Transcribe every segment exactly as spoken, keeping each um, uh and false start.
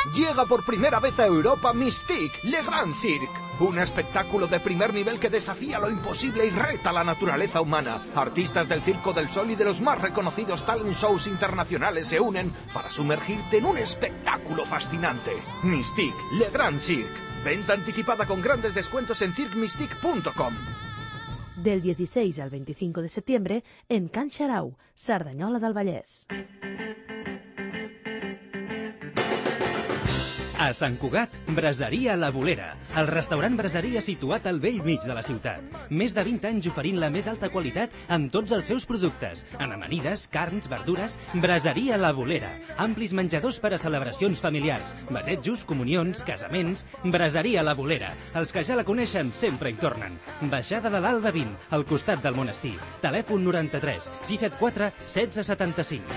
llega por primera vez a Europa Mystique, Le Grand Cirque. Un espectáculo de primer nivel que desafía lo imposible y reta la naturaleza humana. Artistas del Circo del Sol y de los más reconocidos talent shows internacionales se unen para sumergirte en un espectáculo fascinante. Mystique, Le Grand Cirque. Venta anticipada con grandes descuentos en cirque mystique punto com. Del dieciséis al veinticinco de septiembre en Can Xarau, Cerdanyola del Vallès. A Sant Cugat, Braseria La Bolera, el restaurant braseria situat al vell mig de la ciutat. Més de vint anys oferint la més alta qualitat amb tots els seus productes. En amanides, carns, verdures, Braseria La Bolera. Amplis menjadors per a celebracions familiars, batejos, comunions, casaments. Braseria La Bolera. Els que ja la coneixen sempre hi tornen. Baixada de l'Alba vint, al costat del monestir. Telèfon noranta-tres sis set quatre setze setanta-cinc.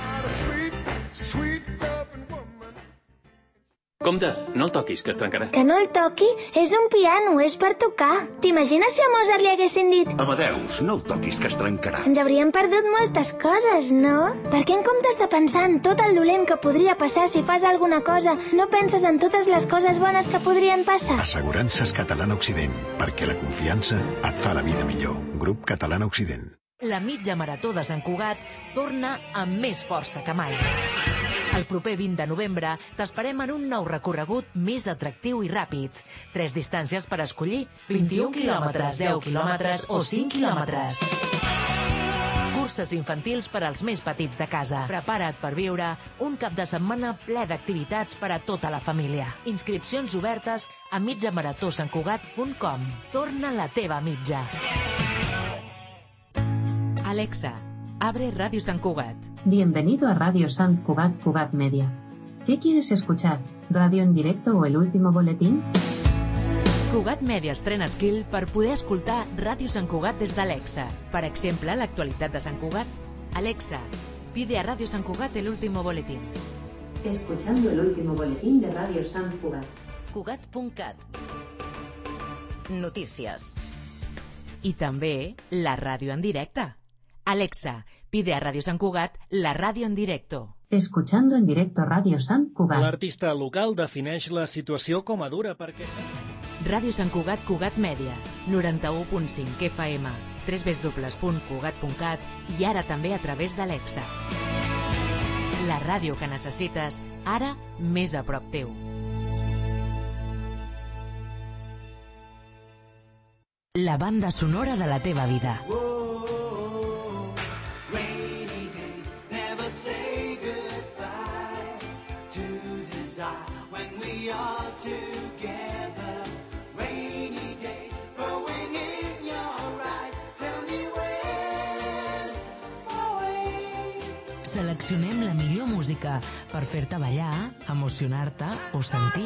Compte, no el toquis, que es trencarà. Que no el toqui? És un piano, és per tocar. T'imagines si a Mozart li haguessin dit Amadeus, no el toquis, que es trencarà. ens hauríem perdut moltes coses, no? Perquè en comptes de pensar en tot el dolent que podria passar si fas alguna cosa, no penses en totes les coses bones que podrien passar? Assegurances Catalana Occident, perquè la confiança et fa la vida millor. Grup Catalana Occident. La mitja marató de Sant Cugat torna amb més força que mai. El proper vint de novembre t'esperem en un nou recorregut més atractiu i ràpid. Tres distàncies per escollir, vint-i-un quilòmetres, deu quilòmetres o cinc quilòmetres. Curses infantils per als més petits de casa. Prepara't per viure un cap de setmana ple d'activitats per a tota la família. Inscripcions obertes a mitja marató sant cugat punt com. Torna la teva mitja. Alexa, abre Radio Sant Cugat. Bienvenido a Radio Sant Cugat Cugat Media. ¿Qué quieres escuchar? ¿Radio en directo o el último boletín? Cugat Media estrena skill per poder escoltar Ràdio Sant Cugat des d'Alexa. Per exemple, l'actualitat de Sant Cugat. Alexa, pide a Radio Sant Cugat el último boletín. Escuchando el último boletín de Radio Sant Cugat. Cugat punt cat. Notícies. I també la ràdio en directe. Alexa, pide a Radio Sant Cugat la ràdio en directo. Escuchando en directo Radio Sant Cugat. L'artista local defineix la situació com a dura perquè... Ràdio Sant Cugat Cugat Mèdia, noranta-u punt cinc F M, w w w punt cugat punt cat i ara també a través d'Alexa. La ràdio que necessites, ara més a prop teu. La banda sonora de la teva vida. Seleccionem la millor música per fer-te ballar, emocionar-te o sentir.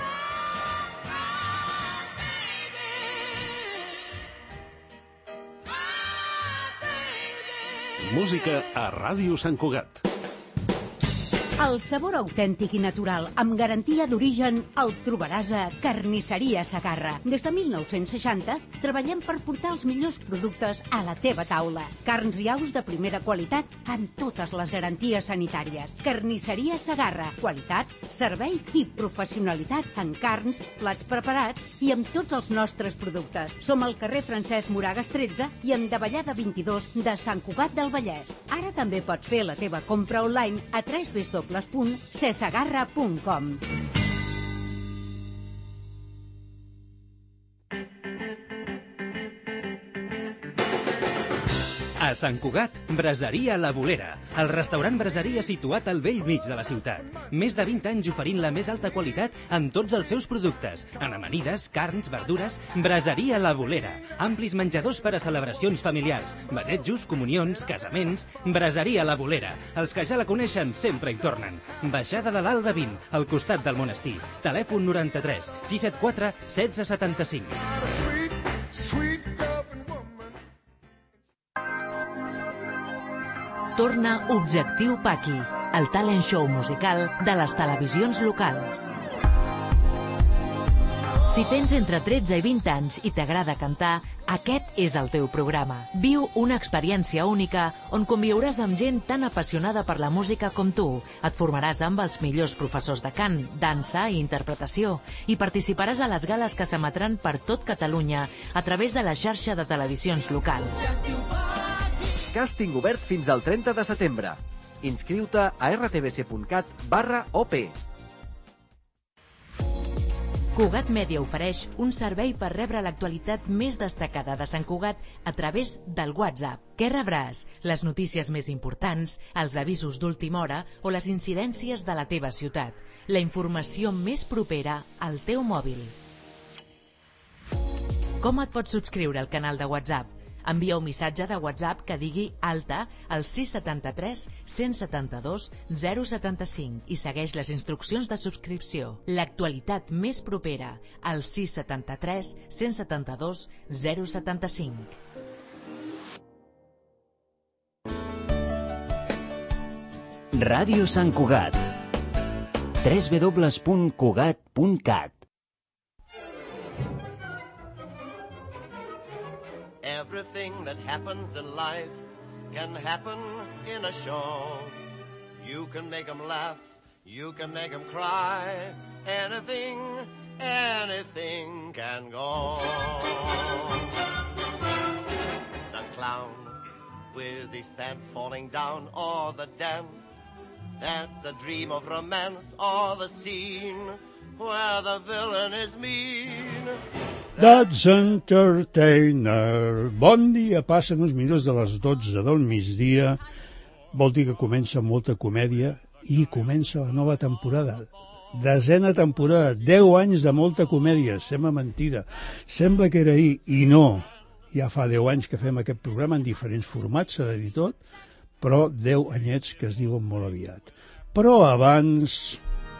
Música a Ràdio Sant Cugat. El sabor autèntic i natural, amb garantia d'origen, el trobaràs a Carnisseria Segarra. Des de mil nou-cents seixanta treballem per portar els millors productes a la teva taula. Carns i aus de primera qualitat amb totes les garanties sanitàries. Carnisseria Segarra. Qualitat, servei i professionalitat en carns, plats preparats i amb tots els nostres productes. Som al carrer Francesc Moragas tretze i en Davallada vint-i-dos de Sant Cugat del Vallès. Ara també pots fer la teva compra online a w w w punt sesegarra punt com. A Sant Cugat, Braseria La Bolera, el restaurant braseria situat al vell mig de la ciutat. Més de vint anys oferint la més alta qualitat amb tots els seus productes. En amanides, carns, verdures, Braseria La Bolera. Amplis menjadors per a celebracions familiars, batejos, comunions, casaments. Braseria La Bolera. Els que ja la coneixen sempre hi tornen. Baixada de l'Alba vint, al costat del monestir. Telèfon noranta-tres sis set quatre setze setanta-cinc. Torna Objectiu Paqui, el talent show musical de les televisions locals. Si tens entre tretze i vint anys i t'agrada cantar, Aquest és el teu programa. Viu una experiència única on conviuràs amb gent tan apassionada per la música com tu. Et formaràs amb els millors professors de cant, dansa i interpretació i participaràs a les gales que s'emetran per tot Catalunya a través de la xarxa de televisions locals. Càsting obert fins al trenta de setembre. Inscriu-te a rtbc.cat barra OP. Cugat Mèdia ofereix un servei per rebre l'actualitat més destacada de Sant Cugat a través del WhatsApp. Què rebràs? Les notícies més importants, els avisos d'última hora o les incidències de la teva ciutat. La informació més propera al teu mòbil. Com et pots subscriure al canal de WhatsApp? Envia un missatge de WhatsApp que digui alta al sis setanta tres cent setanta dos zero setanta cinc i segueix les instruccions de subscripció. L'actualitat més propera al sis setanta tres cent setanta dos zero setanta cinc. Ràdio Sant Cugat. w w w punt cugat punt cat. Everything that happens in life can happen in a show. You can make them laugh, you can make them cry. Anything, anything can go. The clown with his pants falling down, or the dance that's a dream of romance, or the scene where the villain is mean. That's Entertainer. Bon dia, passen uns minuts de les dotze del migdia. Vol dir que comença molta comèdia i comença la nova temporada. Desena temporada, deu anys de molta comèdia. Sembla mentida. Sembla que era ahir, i no. Ja fa deu anys que fem aquest programa en diferents formats, s'ha de dir tot, però deu anyets que es diuen molt aviat. Però abans...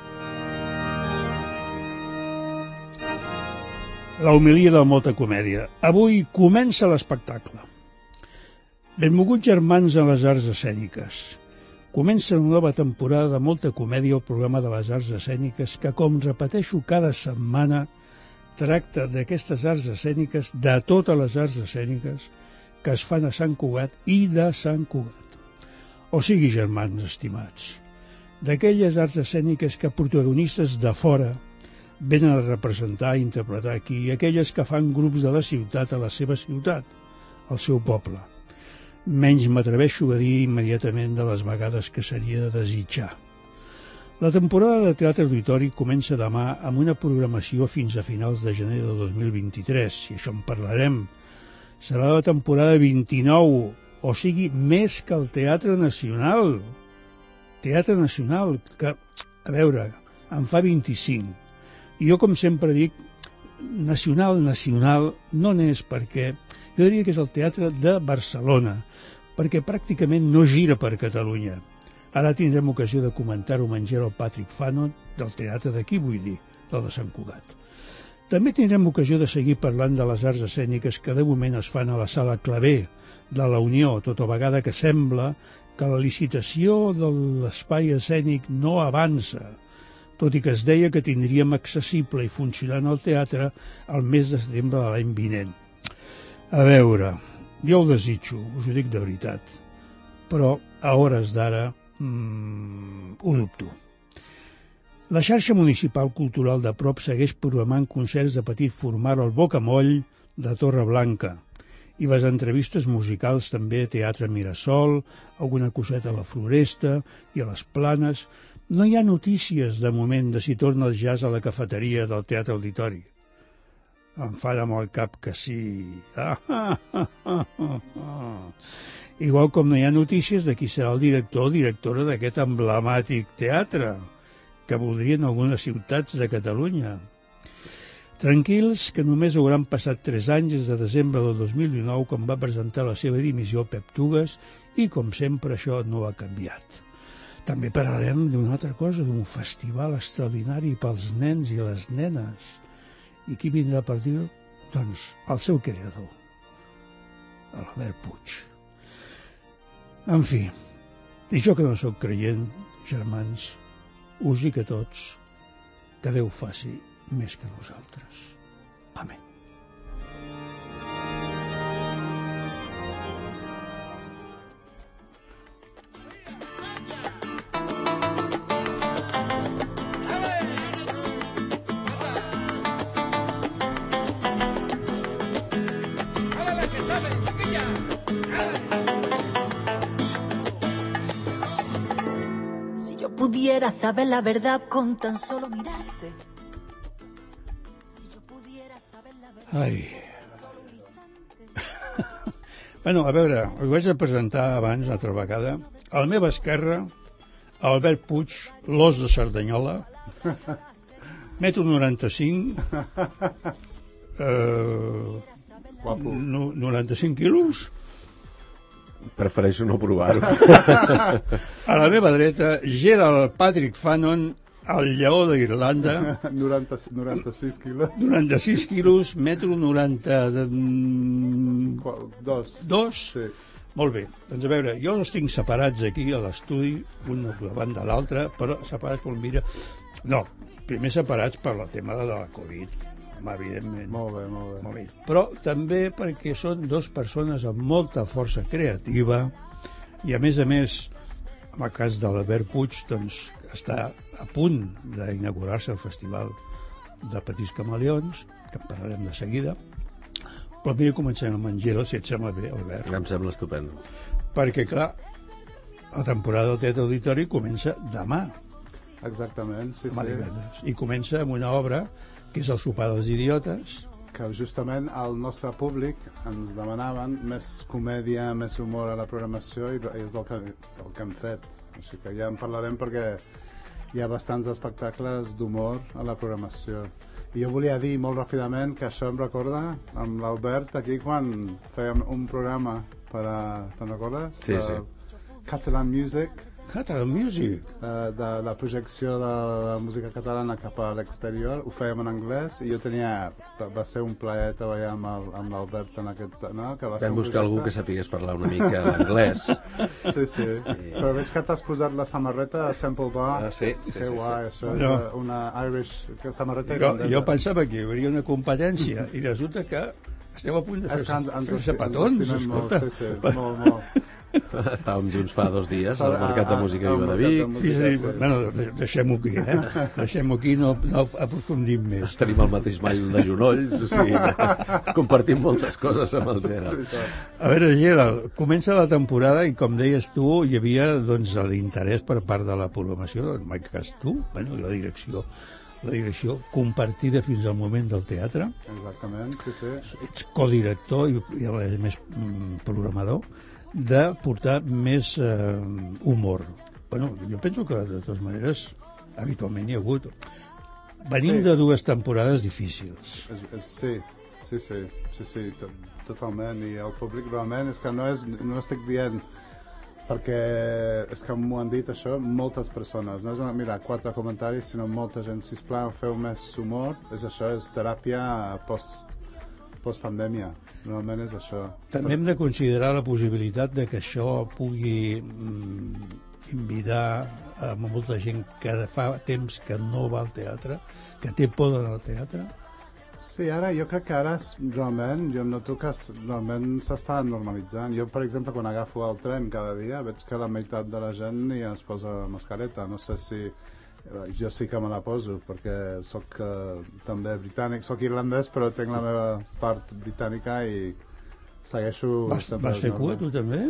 la homilia de molta comèdia. Avui comença l'espectacle. Benvolguts germans en les arts escèniques. Comença una nova temporada de molta comèdia al programa de les arts escèniques que, com repeteixo cada setmana, tracta d'aquestes arts escèniques, de totes les arts escèniques que es fan a Sant Cugat i de Sant Cugat. O sigui, germans estimats, d'aquelles arts escèniques que protagonistes de fora venen a representar i interpretar aquí, aquelles que fan grups de la ciutat a la seva ciutat, al seu poble. Menys m'atreveixo a dir immediatament de les vegades que seria de desitjar. La temporada de Teatre Auditori comença demà amb una programació fins a finals de gener de dos mil vint-i-tres, i això en parlarem. Serà la temporada vint-i-nou, o sigui, més que el Teatre Nacional. Teatre Nacional, que, a veure, en fa vint-i-cinc. I jo, com sempre dic, nacional, nacional, no n'és perquè jo diria que és el Teatre de Barcelona, perquè pràcticament no gira per Catalunya. Ara tindrem ocasió de comentar-ho amb en Gerald Patrick Fanon, del teatre d'aquí, vull dir, del de Sant Cugat. També tindrem ocasió de seguir parlant de les arts escèniques que de moment es fan a la Sala Clavé de la Unió, tota vegada que sembla que la licitació de l'espai escènic no avança, tot i que es deia que tindríem accessible i funcionant el teatre al mes de setembre de l'any vinent. A veure, jo ho desitjo, us ho dic de veritat, però a hores d'ara mmm, ho dubto. La xarxa municipal cultural de prop segueix programant concerts de petit format al Bocamoll de Torreblanca i les entrevistes musicals també a Teatre Mirasol, alguna coseta a la Floresta i a les Planes. No hi ha notícies de moment de si torna el jazz a la cafeteria del Teatre Auditori. Em fan amb el cap que sí. Ah, ah, ah, ah, ah. Igual com no hi ha notícies de qui serà el director o directora d'aquest emblemàtic teatre que voldrien algunes ciutats de Catalunya. Tranquils, que només hauran passat tres anys des de desembre del dos mil dinou, quan va presentar la seva dimissió Pep Tugues, i com sempre això no ha canviat. També parlarem d'una altra cosa, d'un festival extraordinari pels nens i les nenes. I qui vindrà per dir-ho? Doncs el seu creador, l'Albert Puig. En fi, i jo que no sóc creient, germans, us dic a tots que Déu faci més que nosaltres. Amén. yo pudiera saber la verdad con tan solo mirarte. Ai. Bueno, a veure, us vaig a presentar abans, una altra vegada. A la meva esquerra, Albert Puig, l'os de Cerdanyola, metro noranta-cinc, eh, no, noranta-cinc quilos. Prefereixo no provar-ho. A la meva dreta, Gerald Patrick Fannon, el lleó d'Irlanda. noranta, noranta-sis quilos. noranta-sis quilos, metro noranta... Dos. Dos? Sí. Molt bé. Doncs a veure, jo els tinc separats aquí a l'estudi, un davant de l'altre, però separats per mira... No, primer separats per el tema de la Covid, home, evidentment. Molt bé, molt bé. Molt bé. Però també perquè són dues persones amb molta força creativa i, a més a més, en el cas de l'Albert Puig, doncs, està a punt d'inaugurar-se el Festival de Petits Camaleons, que en parlarem de seguida. Però mira, comencem amb en Gerald, si et sembla bé, Albert. Em sembla estupendo. Perquè, clar, la temporada del Teatre Auditori comença demà. Exactament, sí, demà sí. Divendres. I comença amb una obra que és el Sopar dels Idiotes. Que justament el nostre públic ens demanaven més comèdia, més humor a la programació, i és el que, el que hem fet. Així que ja en parlarem perquè hi ha bastants espectacles d'humor a la programació. I jo volia dir molt ràpidament que això em recorda amb l'Albert aquí quan fèiem un programa per a... Te'n recordes? Sí, sí. Catalan Music. Catalan Music? Uh, de la projecció de la música catalana cap a l'exterior. Ho fèiem en anglès i jo tenia... Va ser un plaer treballar amb l'Albert en aquest... No? Que va Vam buscar algú que sapigués parlar una mica anglès. Sí, sí. I... Però veig que t'has posat la samarreta a Temple Bar. Ah, sí, sí, que sí, guai, sí. això és no. una Irish samarreta. Jo, jo pensava que hi hauria una competència i resulta que esteu a punt de fer-se petons. Molt, sí, sí, molt, molt. Estàvem junts fa dos dies al Mercat de Música i Vodevil. Sí, sí, bueno, deixem-ho aquí, eh? Deixem-ho aquí, no, no aprofundim més. Tenim el mateix mall de genolls, o sigui, compartim moltes coses amb el Gerald. A veure, Gerald, comença la temporada i, com deies tu, hi havia doncs, l'interès per part de la programació, en aquest cas tu, bueno, la direcció, la direcció compartida fins al moment del teatre. Exactament, sí, sí. Ets codirector i, i a més programador, de portar més eh, humor. Bueno, jo penso que de totes maneres habitualment hi ha hagut. Venim sí. de dues temporades difícils. És, és, sí, sí, sí, sí, sí to, totalment. I el públic realment és que no, és, no estic dient perquè és que m'ho han dit això moltes persones. No és una, mira, quatre comentaris, sinó molta gent. Sisplau, feu més humor. És això, és teràpia post postpandèmia, normalment és això. També hem de considerar la possibilitat de que això pugui mm, invitar a molta gent que fa temps que no va al teatre, que té por d'anar al teatre. Sí, ara jo crec que ara realment, jo noto que realment s'està normalitzant. Jo, per exemple, quan agafo el tren cada dia, veig que la meitat de la gent ja es posa mascareta. No sé si... Jo sí que me la poso perquè sóc uh, també britànic, sóc irlandès però tinc la meva part britànica i segueixo... Vas, vas fer cua tu també?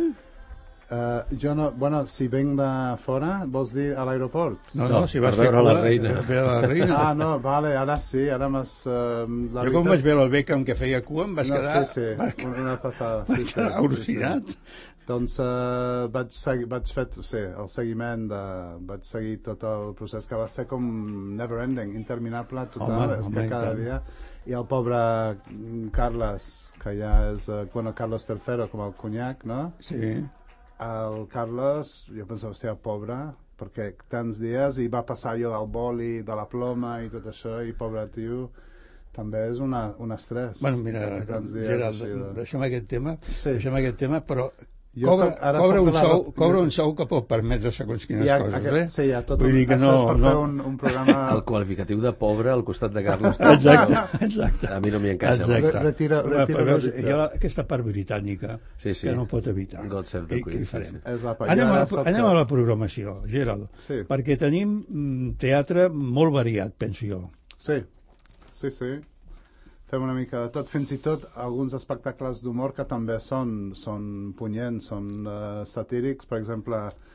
Uh, jo no, bueno, si venc de fora, vols dir a l'aeroport? No, no, no, si vas fer cua, la reina. la reina. Ah, no, vale, ara sí, ara m'has... Uh, jo veritat... com vaig veure el Beckham que feia cua em vas no, quedar... Sí, sí, va... una passada. Sí, sí, al·lucinat. Sí, sí. Doncs uh, vaig, segui, vaig fer sí, el seguiment, de, vaig seguir tot el procés que va ser com never ending, interminable, total, home, és home, que cada dia... I el pobre Carles, que ja és, uh, bueno, Carlos tercero, com el conyac, no? Sí. El Carles, jo pensava, hòstia, pobre, perquè tants dies, i va passar allò del boli, de la ploma i tot això, i pobre tio... també és una, un estrès. Bueno, mira, Gerald, de... deixem aquest tema, sí. deixem aquest tema, però cobra, soc, cobra, un la... sou, cobra un sou que pot permetre segons quines ha, coses, aquest, eh? Sí, hi ha tot Vull un, dir que no, això és per no... fer un, un programa... El qualificatiu de pobre al costat de Carlos. Exacte, exacte. A mi no m'hi encaixa. Exacte. Retira, retira veus, hi ha aquesta part britànica sí, sí. que no pot evitar. God save the Queen. Sí, sí. Anem, a, anem a la programació, Gerald, sí. perquè tenim teatre molt variat, penso jo. Sí, sí, sí. Fem una mica de tot, fins i tot alguns espectacles d'humor que també són, són punyents, són uh, satírics. Per exemple,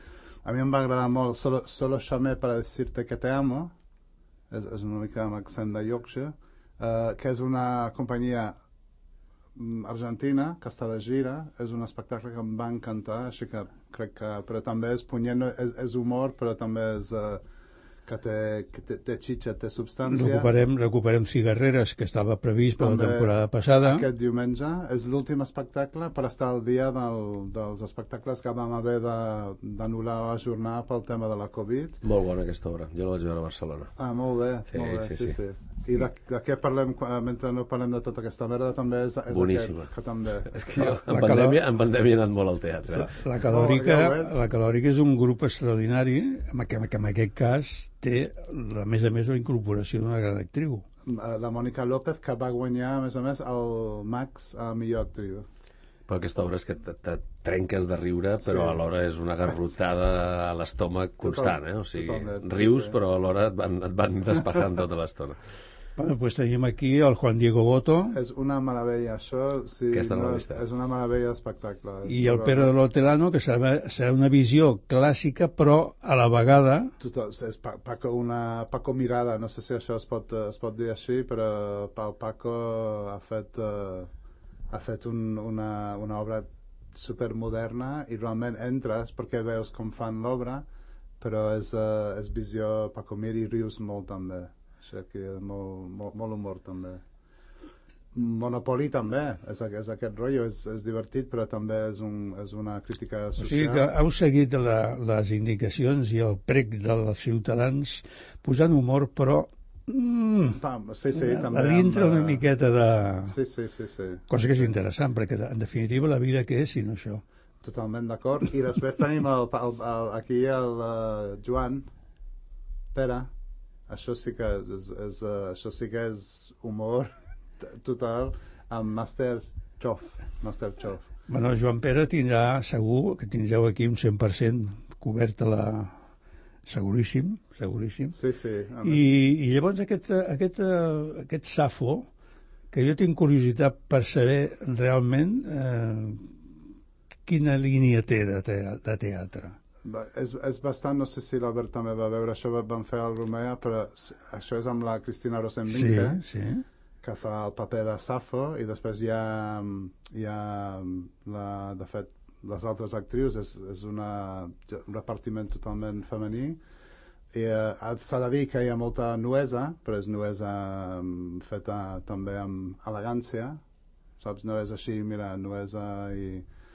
A mi em va agradar molt Solo, solo llamé para decirte que te amo, és, és una mica amb accent de Yorkshire, uh, que és una companyia argentina que està de gira. És un espectacle que em va encantar, així que crec que... Però també és punyent, és, és humor, però també és... Uh, que té, que té, té xitxa, té substància. Recuperem, recuperem Cigarreres, que estava previst per la També temporada passada. Aquest diumenge és l'últim espectacle per estar al dia del, dels espectacles que vam haver d'anul·lar o ajornar pel tema de la Covid. Molt bona aquesta obra, jo la vaig veure a Barcelona. Ah, molt bé, sí, molt bé, sí, sí, sí. sí. I de, de què parlem mentre no parlem de tota aquesta merda també és, és boníssima. Aquest, que també... És que jo, en, pandèmia, en pandèmia he anat molt al teatre. La, la, calòrica, oh, ja la Calòrica és un grup extraordinari que, que en aquest cas té, a més a més, la incorporació d'una gran actriu. La Mònica López, que va guanyar, a més a més, el Max a millor actriu. Però aquesta obra és que te, te trenques de riure, però sí. Alhora és una garrotada a l'estómac constant, eh? O sigui, totalment, rius, sí, sí. Però alhora et van, et van despejant tota l'estona. Bueno, pues tenim aquí el Juan Diego Boto. És una meravella, això sí, no, és, és una meravella d'espectacle. I el Pere de l'Hortelano, que serà, serà una visió clàssica, però a la vegada... Total, és Paco, una Paco Mirada, no sé si això es pot, es pot dir així, però el Paco ha fet, uh, ha fet un, una, una obra supermoderna i realment entres perquè veus com fan l'obra, però és, uh, és visió Paco Mir i rius molt també. Aquí molt, molt, molt humor també. Monopoly també és, és aquest rotllo, és, és divertit però també és, un, és una crítica social. O sigui que heu seguit la, les indicacions i el prec dels ciutadans posant humor però mm, Pam, sí, sí, també a dintre amb, una miqueta de... Sí, sí, sí, sí. Cosa que és interessant perquè en definitiva la vida què és si no això. Totalment d'acord. I després tenim el, el, el, aquí el uh, Joan Pere. Això sí que és, és, és, uh, això sí que és humor total amb Master Chof. Master Chof. Bueno, Joan Pere tindrà, segur, que tindreu aquí un cent per cent coberta la... Seguríssim, seguríssim. Sí, sí. I, I llavors aquest, aquest, aquest Safo, que jo tinc curiositat per saber realment eh, quina línia té de, te, de teatre. És, és bastant, no sé si l'Albert també va veure això, vam fer el Romea, però això és amb la Cristina Rosenvinge, sí, sí. Que fa el paper de Safo, i després hi ha, hi ha la, de fet, les altres actrius, és, és una, un repartiment totalment femení, i eh, s'ha de dir que hi ha molta nuesa, però és nuesa feta també amb elegància, saps? No és així, mira, nuesa i...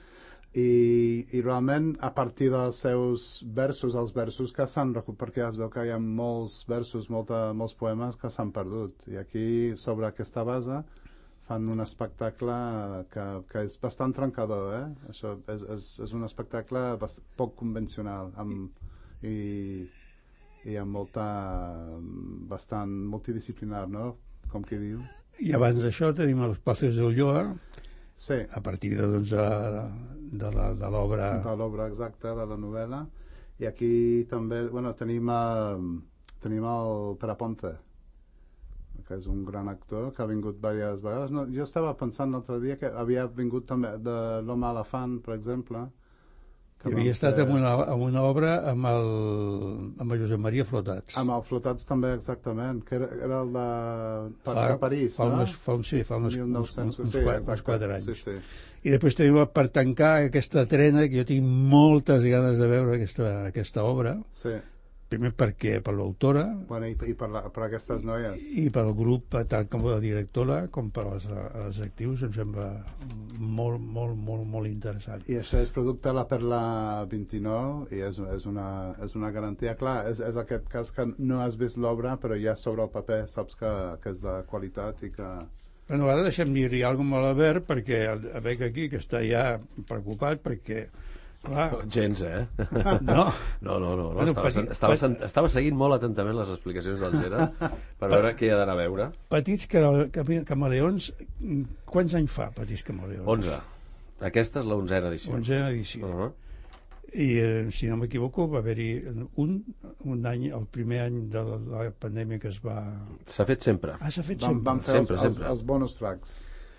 I, i realment a partir dels seus versos, els versos que s'han recuperat, perquè es veu que hi ha molts versos, molta, molts poemes que s'han perdut, i aquí sobre aquesta base fan un espectacle que, que és bastant trencador, eh? Això és, és, és un espectacle bast poc convencional amb, i, i amb molta bastant multidisciplinar, no? Com qui diu. I abans d'això tenim els Paces d'Ulloa, sí. A partir de, doncs, de, de l'obra... De l'obra exacta, de la novel·la. I aquí també, bueno, tenim, uh, tenim el Pere Ponce, que és un gran actor, que ha vingut diverses vegades. No, jo estava pensant l'altre dia que havia vingut també de l'Home Elefant, per exemple. Que havia estat fer... en, una, en una obra amb el, amb el Josep Maria Flotats. Amb el Flotats també, exactament, que era, era el de, fa, de París, fa no? Unes, fa un, sí, fa uns, mil nou-cents, uns, uns, sí, uns, uns quatre anys. Sí, sí. I després tenim per tancar aquesta trena, que jo tinc moltes ganes de veure aquesta, aquesta obra. Sí. Primer perquè per l'autora, bueno, i, i per, la, per aquestes noies, i per el grup, tant com la directora com per les, les actius, em sembla molt, molt, molt, molt interessant. I això és producte de la Perla vint-i-nou i és, és, una, és una garantia. Clar, és, és aquest cas que no has vist l'obra, però ja sobre el paper saps que, que és de qualitat i que... Bueno, ara deixem dir-hi alguna cosa a l'Albert, perquè el veig aquí que està ja preocupat, perquè clar. Gens, eh? No. No, no, no. no. Bueno, estava, petit, estava, petit, estava seguint molt atentament les explicacions del Gerard per veure què hi ha d'anar a veure. Petits Camaleons, quants anys fa Petits Camaleons? onze. Aquesta és l'onzena edició. Onzena edició. Uh -huh. I, eh, si no m'equivoco, va haver-hi un, un any, el primer any de la, la pandèmia que es va... S'ha fet sempre. Ah, s'ha fet vam, sempre. Vam fer sempre, els, sempre. Els, els bonus tracks.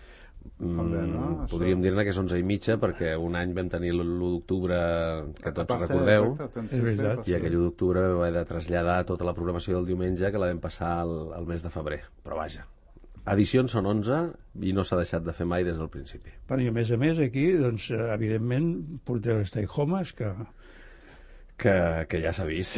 Mm, podríem dir-ne que és onze i mitja, perquè un any vam tenir l'u d'octubre, que tots recordeu, i aquell u d'octubre vam haver de traslladar tota la programació del diumenge, que la vam passar al, al mes de febrer. Però vaja, edicions són onze i no s'ha deixat de fer mai des del principi. I a més a més aquí, doncs, evidentment, porteu Stay Homes, que... Que, que ja s'ha vist.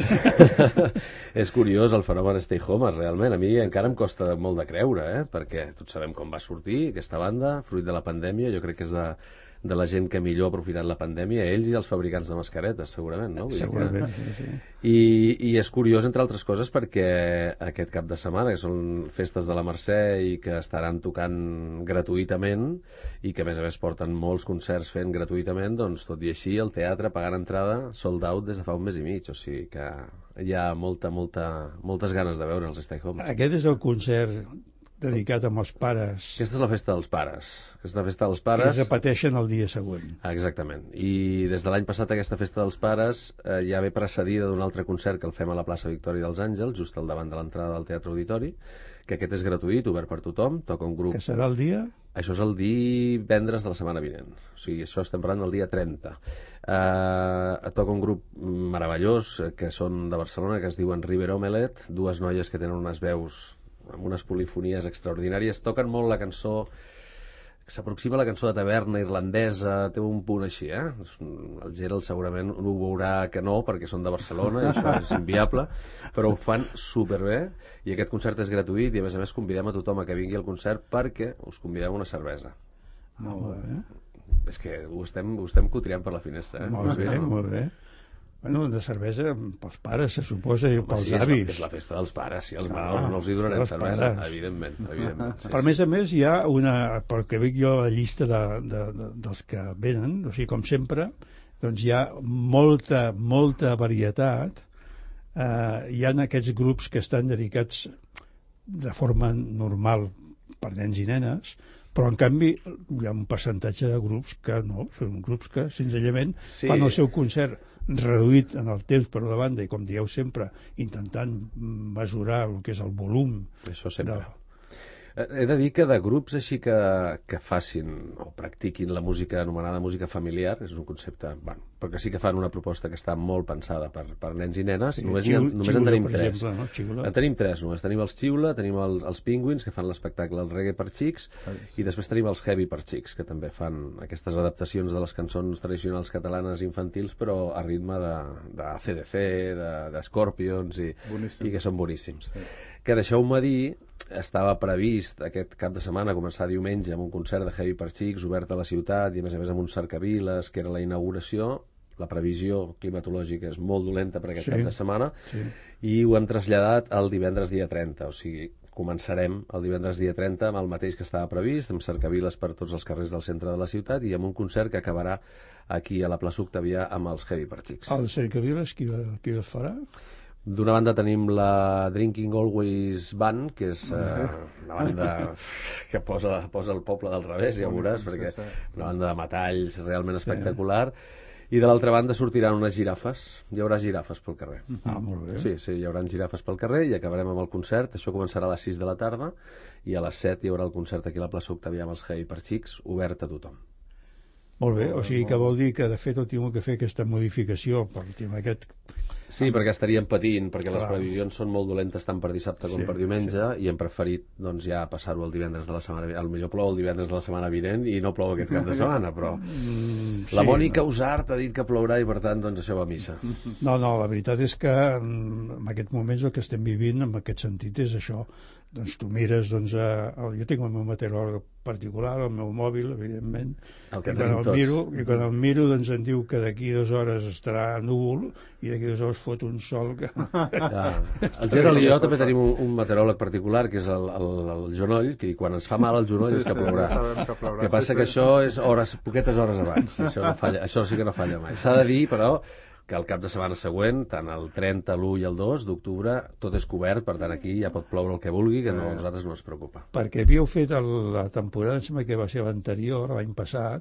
És curiós el fenomen Stay Homes, realment. A mi encara em costa molt de creure, eh? Perquè tots sabem com va sortir aquesta banda, fruit de la pandèmia. Jo crec que és de, de la gent que millor ha aprofitat la pandèmia, ells i els fabricants de mascaretes, segurament, no? Vull segurament, que... sí, sí. I, I és curiós, entre altres coses, perquè aquest cap de setmana, que són festes de la Mercè i que estaran tocant gratuïtament i que a més a més porten molts concerts fent gratuïtament, doncs tot i així el teatre pagant entrada sold out des de fa un mes i mig, o sigui que hi ha molta, molta, moltes ganes de veure els Stay Home. Aquest és el concert dedicat amb els pares. Aquesta és la festa dels pares. Aquesta és la festa dels pares. Que es repeteixen el dia següent. Exactament. I des de l'any passat aquesta festa dels pares eh, ja ve precedida d'un altre concert que el fem a la plaça Victòria dels Àngels, just al davant de l'entrada del Teatre Auditori, que aquest és gratuït, obert per tothom, toca un grup... Que serà el dia? Això és el divendres de la setmana vinent. O sigui, això estem parlant del dia trenta. Eh, toca un grup meravellós que són de Barcelona, que es diuen River Omelette, dues noies que tenen unes veus amb unes polifonies extraordinàries, toquen molt la cançó, s'aproxima a la cançó de taverna irlandesa, té un punt així, eh? El Gerald segurament ho veurà que no, perquè són de Barcelona i això és inviable, però ho fan superbé, i aquest concert és gratuït i a més a més convidem a tothom a que vingui al concert perquè us convidem una cervesa. Molt bé. És que ho estem, ho estem cotriant per la finestra, eh? Molt bé, molt bé. Bueno, de cervesa pels pares, se suposa, i pels sí, avis. És la festa dels pares, si els malalts no els hi donarem cervesa, evidentment. evidentment sí, Però a més a més hi ha una, pel que veig jo a la llista de, de, de, dels que venen, o sigui, com sempre, doncs hi ha molta, molta varietat. Eh, hi ha aquests grups que estan dedicats de forma normal per nens i nenes, però en canvi hi ha un percentatge de grups que no, són grups que senzillament sí. fan el seu concert reduït en el temps per una banda i, com dieu sempre, intentant mesurar el que és el volum. Això sempre. De... He de dir que de grups així que, que facin o practiquin la música anomenada música familiar, és un concepte, bueno, perquè sí que fan una proposta que està molt pensada per, per nens i nenes, sí, només, xiu, només xiula, en tenim tres. Exemple, no? En tenim tres, només tenim els Xiula, tenim els, els Penguins, que fan l'espectacle El reggae per xics, ah, sí. I després tenim els Heavy per xics, que també fan aquestes adaptacions de les cançons tradicionals catalanes infantils, però a ritme de, de A C D C, de, de Scorpions, i, i que són boníssims. Sí. Que deixeu-me dir, estava previst aquest cap de setmana començar diumenge amb un concert de Heavy per xics obert a la ciutat i a més a més amb un cercaviles, que era la inauguració. La previsió climatològica és molt dolenta per aquest sí, cap de setmana, sí. I ho hem traslladat al divendres dia trenta, o sigui, començarem el divendres dia trenta amb el mateix que estava previst, amb cercaviles per tots els carrers del centre de la ciutat i amb un concert que acabarà aquí a la plaça Octavià amb els Heavy per xics. El cercaviles qui, qui els farà? D'una banda tenim la Drinking Always Band, que és eh, una banda que posa, posa el poble del revés, ja ho veuràs, perquè una banda de metalls realment espectacular. I de l'altra banda sortiran unes girafes. Hi haurà girafes pel carrer. Ah, molt bé. Sí, sí, hi haurà girafes pel carrer i acabarem amb el concert. Això començarà a les sis de la tarda i a les set hi haurà el concert aquí a la plaça Octavià amb els Heavy per xics, obert a tothom. Molt bé, o sigui que vol dir que de fet heu tingut que fer aquesta modificació per tema aquest... Sí, perquè estaríem patint, perquè les previsions són molt dolentes tant per dissabte com per diumenge, i hem preferit doncs ja passar-ho el divendres de la setmana vinent. Potser plou el divendres de la setmana vinent i no plou aquest cap de setmana, però la Mònica Usart ha dit que plourà i per tant doncs això va a missa. No, no, la veritat és que en aquest moments el que estem vivint en aquest sentit és això. Doncs tu mires, doncs, a, jo tinc el meu meteoròleg particular, el meu mòbil, evidentment, el que i, quan el miro, i quan el miro doncs em diu que d'aquí dues hores estarà núvol i d'aquí dues hores fot un sol que... Ja. El Gerald i jo també tenim un, un meteoròleg particular, que és el, el, el genoll, que quan ens fa mal el genoll és que plourà. Que, plourà, que passa sí, que sí. Això és hores, poquetes hores abans, això, no falla, això sí que no falla mai. S'ha de dir, però, que el cap de setmana següent, tant el trenta, l'u i el dos d'octubre, tot és cobert, per tant aquí ja pot ploure el que vulgui, que no, a nosaltres no ens preocupa. Perquè havíeu fet el, la temporada, em sembla que va ser l'anterior, l'any passat,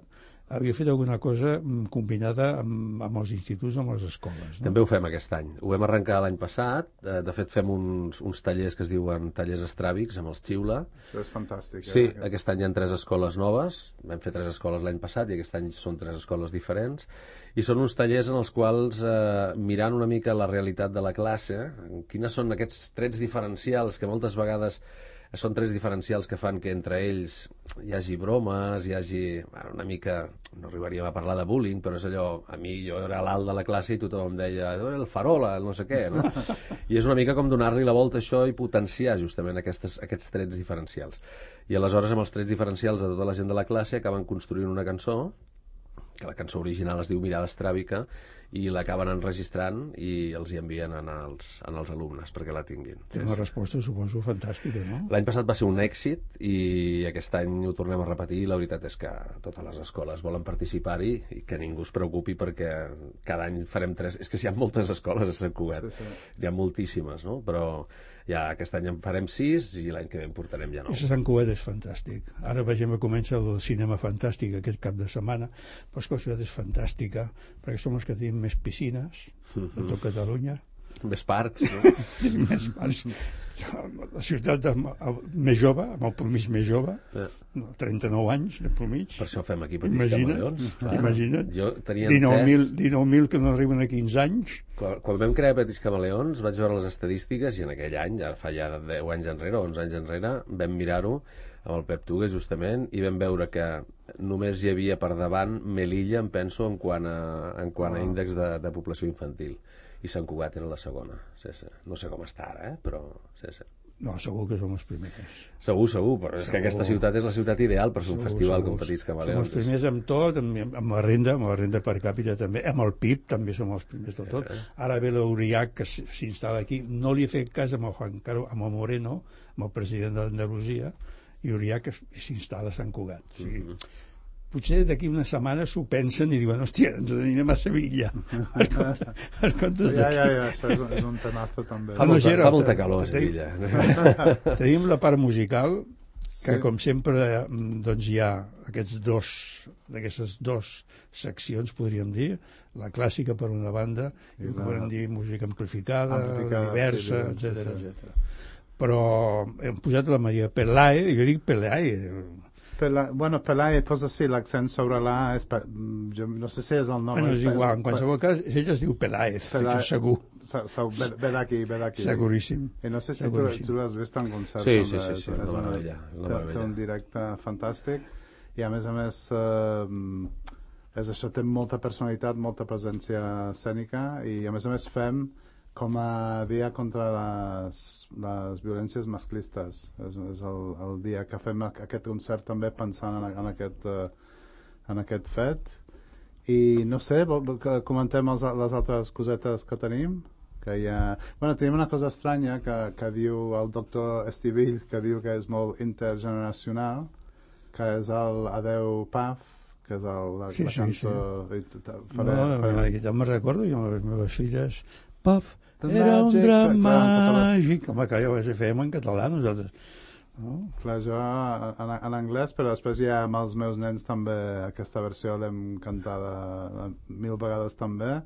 havia fet alguna cosa combinada amb, amb els instituts, amb les escoles. No? També ho fem aquest any. Ho vam arrencar l'any passat. De fet, fem uns, uns tallers que es diuen tallers estràbics amb els Xiula. Això és fantàstic. Eh? Sí, aquest any hi ha tres escoles noves. Vam fer tres escoles l'any passat i aquest any són tres escoles diferents. I són uns tallers en els quals, eh, mirant una mica la realitat de la classe, quines són aquests trets diferencials que moltes vegades són trets diferencials que fan que entre ells hi hagi bromes, hi hagi bueno, una mica, no arribaríem a parlar de bullying, però és allò, a mi jo era l'alt de la classe i tothom em deia el farola, el no sé què, no? I és una mica com donar-li la volta a això i potenciar justament aquestes, aquests trets diferencials. I aleshores amb els trets diferencials de tota la gent de la classe acaben construint una cançó, que la cançó original es diu Mirada Estràbica, i l'acaben enregistrant i els hi envien en els, en els alumnes perquè la tinguin. Té una resposta, suposo, fantàstica, no? L'any passat va ser un èxit i aquest any ho tornem a repetir i la veritat és que totes les escoles volen participar-hi i que ningú es preocupi perquè cada any farem tres... És que si hi ha moltes escoles a Sant Cugat, sí, sí. Hi ha moltíssimes, no? Però ja aquest any en farem sis i l'any que ve en portarem ja nou. I Sant Cugat és fantàstic. Ara vegem que comença el cinema fantàstic aquest cap de setmana, però és que la ciutat és fantàstica perquè som els que tenim més piscines de tot Catalunya. Més parcs, no? Més parcs. La ciutat amb, amb, més jove, amb el promís més jove, yeah. trenta-nou anys de promís. Per això fem aquí Petits Camaleons. Imagina't. Jo tenia dinou mil que no arriben a quinze anys. Quan, quan vam crear Petits Camaleons vaig veure les estadístiques i en aquell any, ja fa ja deu anys enrere, onze anys enrere, vam mirar-ho amb el Pep Tugues justament i vam veure que només hi havia per davant Melilla, em penso, en quant a, en quant a índex de, de població infantil. I Sant Cugat era la segona. Sí, sí. No sé com està ara, eh? Però sí, sí. No, segur que som els primers. Segur, segur, però és segur. Que aquesta ciutat és la ciutat ideal per fer un segur, festival segur. Com Petits Camaleons. Som els primers amb tot, amb, amb la renda, amb la renda per càpita també, amb el P I B també som els primers de tot. Eh. Ara ve l'Uriac que s'instal·la aquí. No li he fet cas amb el Juan Carlos, amb el Moreno, amb el president d'Andalusia, i Uriac s'instal·la a Sant Cugat. O sigui, mm-hmm. Potser d'aquí una setmana s'ho pensen i diuen, hòstia, ens anirem a Sevilla. Per compte, per compte ja, ja, ja, això és un, és un temazo també. Fa, molta, fa molta calor a Sevilla. Tenim la part musical, que sí. Com sempre doncs hi ha aquests dos, aquestes dos seccions, podríem dir, la clàssica per una banda, i la... podem dir música amplificada, amplificada diversa, sí, etcètera, sí, etcètera. Però hem posat la Maria Pelae, jo dic Pelae, Pela, bueno, Pelae, posa sí, l'accent sobre l'A, jo no sé si és el nom. Bueno, és igual, en qualsevol cas, ell es diu Pelaez, Pelaez segur. Ve, ve d'aquí, ve d'aquí. Seguríssim. I no sé si tu, tu l'has vist en concert. Sí, sí, sí, sí, és una meravella. Té un directe fantàstic i a més a més eh, és això, té molta personalitat, molta presència escènica i a més a més fem com a dia contra les, les violències masclistes. És, és el, el dia que fem aquest concert també pensant en, en, aquest, uh, en aquest fet. I no sé, vol, vol que comentem els, les altres cosetes que tenim? Que hi ha... Bueno, tenim una cosa estranya que, que diu el doctor Estivill, que diu que és molt intergeneracional, que és el Adeu Paf, que és el, la, sí, la cançó... Sí, sí. Faré, no, faré... jo me'n recordo, jo amb les meves filles... Paf, era un drap màgic. Home, que jo ho fèiem en català, nosaltres. No? Clar, jo en, en anglès, però després ja amb els meus nens també aquesta versió l'hem cantada mil vegades també.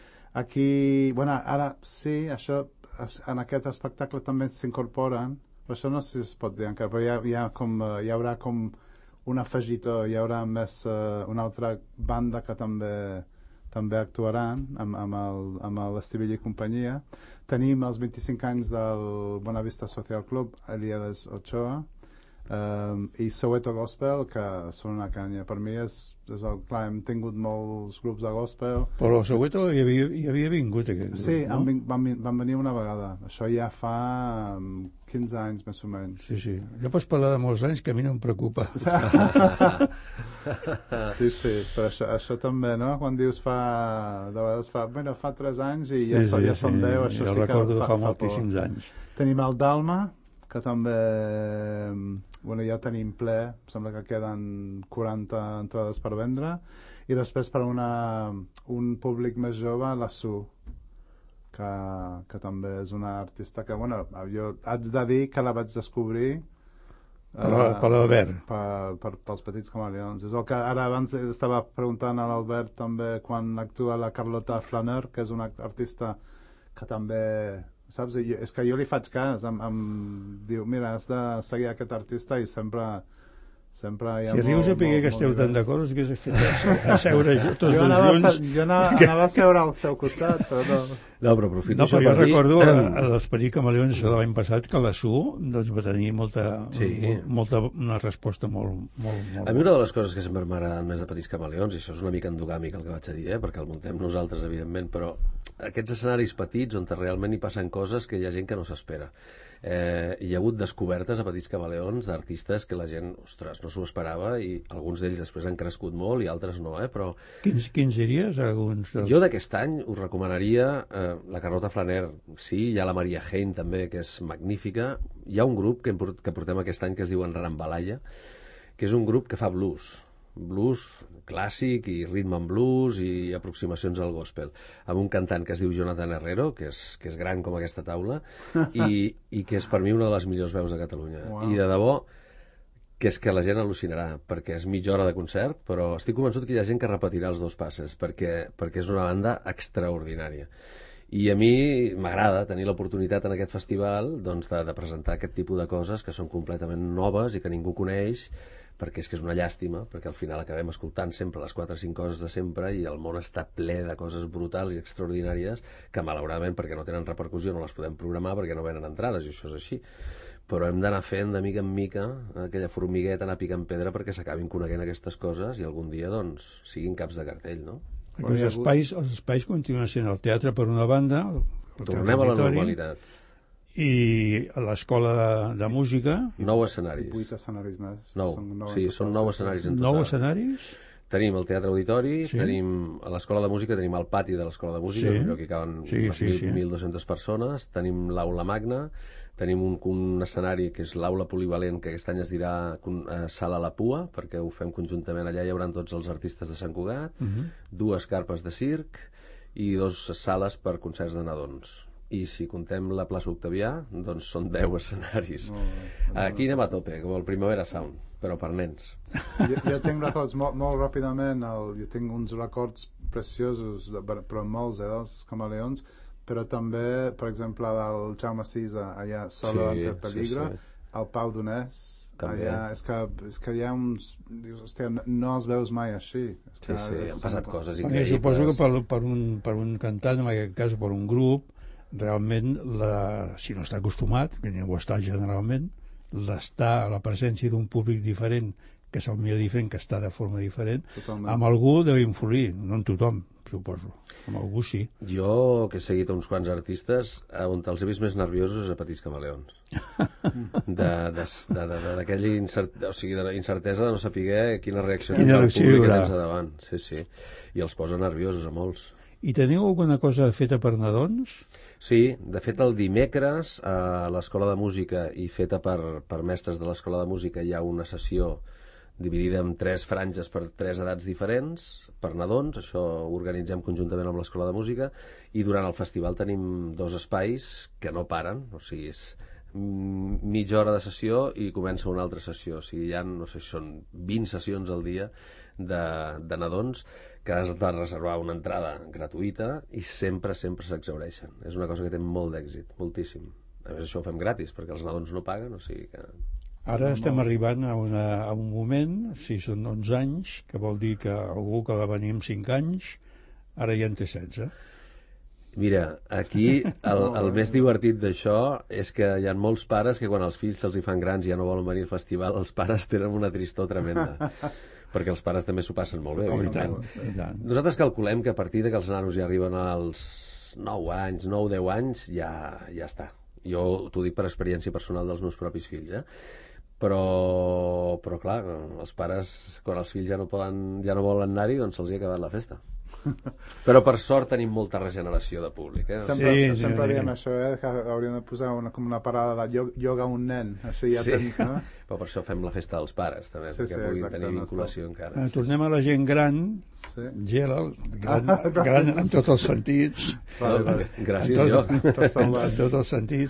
Aquí, bueno, ara sí, això, en aquest espectacle també s'incorporen, però això no sé si es pot dir encara, però hi, ha, hi, ha com, hi haurà com un afegitó, hi haurà més uh, una altra banda que també també actuaran amb, amb l'Estivill i companyia. Tenim els vint-i-cinc anys del Bonavista Social Club, Elías Ochoa, um, i Soweto Gospel, que són una canya. Per mi és, és el, clar, hem tingut molts grups de gospel. Però Soweto hi havia, hi havia vingut aquest grup, sí, no? Sí, van, van venir una vegada. Això ja fa um, quinze anys, més o menys. Sí, sí. Ja pots parlar de molts anys, que a mi no em preocupa. Sí, sí, però això, això també, no? Quan dius fa... De vegades fa... Bueno, fa tres anys i ja, sí, sí, ja són sí. deu, això jo sí que recordo fa, fa, fa moltíssims por. Anys. Tenim el Dalma, que també... Bueno, ja tenim ple, sembla que queden quaranta entrades per vendre, i després per una, un públic més jove, la Su, que, que també és una artista que, bueno, jo haig de dir que la vaig descobrir Per l'Albert. Per, per, pels Petits Camaleons. És el que ara abans estava preguntant a l'Albert també quan actua la Carlota Flaner, que és una artista que també, saps, és que jo li faig cas, em, em diu, mira, has de seguir aquest artista i sempre... sempre hi ha si arribes a saber que esteu tan d'acord us hagués fet a seure tots jo dos anava junts a, jo anava, anava a seure al seu costat però no, no però aprofito no, però jo per recordo dir... a, a dels Petits Camaleons de l'any passat que la Su doncs, va tenir molta, sí. molta una resposta molt, molt, molt... A mi una de les coses que sempre m'agraden més de Petits Camaleons, i això és una mica endogàmic el que vaig a dir, eh, perquè el muntem nosaltres evidentment, però aquests escenaris petits on realment hi passen coses que hi ha gent que no s'espera. Eh, hi ha hagut descobertes a Petits Camaleons d'artistes que la gent, ostres, no s'ho esperava i alguns d'ells després han crescut molt i altres no, eh, però... Quins, quins diries? Alguns dels... Jo d'aquest any us recomanaria eh, la Carlota Flaner, sí, hi ha la Maria Hein també, que és magnífica, hi ha un grup que, port, que portem aquest any que es diu Enrambalaya, que és un grup que fa blues, blues clàssic i rhythm and blues i aproximacions al gospel, amb un cantant que es diu Jonathan Herrero, que és, que és gran com aquesta taula i, i que és per mi una de les millors veus de Catalunya. Wow. I de debò que és que la gent al·lucinarà, perquè és mitja hora de concert, però estic convençut que hi ha gent que repetirà els dos passes, perquè, perquè és una banda extraordinària. I a mi m'agrada tenir l'oportunitat en aquest festival doncs, de, de presentar aquest tipus de coses que són completament noves i que ningú coneix, perquè és que és una llàstima, perquè al final acabem escoltant sempre les quatre o cinc coses de sempre i el món està ple de coses brutals i extraordinàries que malauradament perquè no tenen repercussió no les podem programar perquè no venen entrades i això és així. Però hem d'anar fent de mica en mica aquella formigueta, anar picant pedra perquè s'acabin coneixent aquestes coses i algun dia doncs siguin caps de cartell, no? Els espais, els espais continuen sent el teatre per una banda, el tornem a la normalitat. I a l'escola de, de música... Nou escenaris. Vuit escenaris més. Nou, són nou sí, són nou escenaris en total. Nou escenaris? Tenim el Teatre Auditori, sí. Tenim a l'Escola de Música, tenim el pati de l'Escola de Música, sí. És un lloc que hi caben sí, unes sí, sí. mil dues-centes persones, tenim l'Aula Magna, tenim un, un escenari que és l'Aula Polivalent, que aquest any es dirà eh, Sala La Pua, perquè ho fem conjuntament allà, hi haurà tots els artistes de Sant Cugat, uh -huh. dues carpes de circ i dues sales per concerts de nadons. I si contem la plaça Octavià, doncs són deu escenaris. No, no, Aquí anem a tope, com el Primavera Sound, però per nens. Jo, jo tinc records molt, molt ràpidament, el, jo tinc uns records preciosos, però molts, eh, dels Camaleons, però també, per exemple, del Jaume Sisa, allà, Solo sí, ante peligro, sí, sí. El Pau Donés, allà, és que, és que hi ha uns... Dius, hòstia, no, no els veus mai així. És sí, sí, és, han passat és, coses increïbles. Suposo que per, per, un, per un cantant, en aquest cas per un grup, realment, la, si no està acostumat, que ningú està generalment, l'estar a la presència d'un públic diferent, que se'l mira diferent, que està de forma diferent, totalment. Amb algú deu influir, no en tothom, suposo. Amb algú sí. Jo, que he seguit uns quants artistes, on els he vist més nerviosos és a Petits Camaleons. D'aquella incert, o sigui, de incertesa de no saber quina reacció tindrà el públic que tens a davant. Sí, sí. I els posa nerviosos a molts. I teniu alguna cosa feta per nadons? Sí, de fet el dimecres a l'Escola de Música i feta per, per mestres de l'Escola de Música hi ha una sessió dividida en tres franges per tres edats diferents, per nadons, això ho organitzem conjuntament amb l'Escola de Música, i durant el festival tenim dos espais que no paren, o sigui, és mitja hora de sessió i comença una altra sessió, o sigui, hi ha, no sé, són vint sessions al dia de, de nadons que has de reservar una entrada gratuïta i sempre, sempre s'exhaureixen. És una cosa que té molt d'èxit, moltíssim. A més, això ho fem gratis, perquè els nadons no paguen, o sigui que... Ara estem arribant a, una, a un moment, si són onze anys, que vol dir que algú que va venir amb cinc anys, ara ja en té setze. Mira, aquí el, el més divertit d'això és que hi ha molts pares que quan els fills se'ls hi fan grans i ja no volen venir al festival, els pares tenen una tristor tremenda. Perquè els pares també s'ho passen molt bé. Oh, i tant, i tant. Nosaltres calculem que a partir de que els nanos ja arriben als nou anys, nou deu anys, ja, ja està. Jo t'ho dic per experiència personal dels meus propis fills, eh? Però, però clar, els pares, quan els fills ja no, poden, ja no volen anar-hi, doncs se'ls hi ha acabat la festa. Però per sort tenim molta regeneració de públic, eh? Sempre, sí, sí, sempre sí, diem sí. això, eh? Que hauríem de posar una, com una parada de ioga a un nen, així ja sí. tens, no? Però per això fem la festa dels pares, també, sí, perquè sí, puguin exacte, tenir no vinculació encara. Eh, tornem a la gent gran, sí. Gela, gran, Ah, gran en tots els sentits. Vale, vale. Gràcies, en tot, jo. En, en tots els sentits.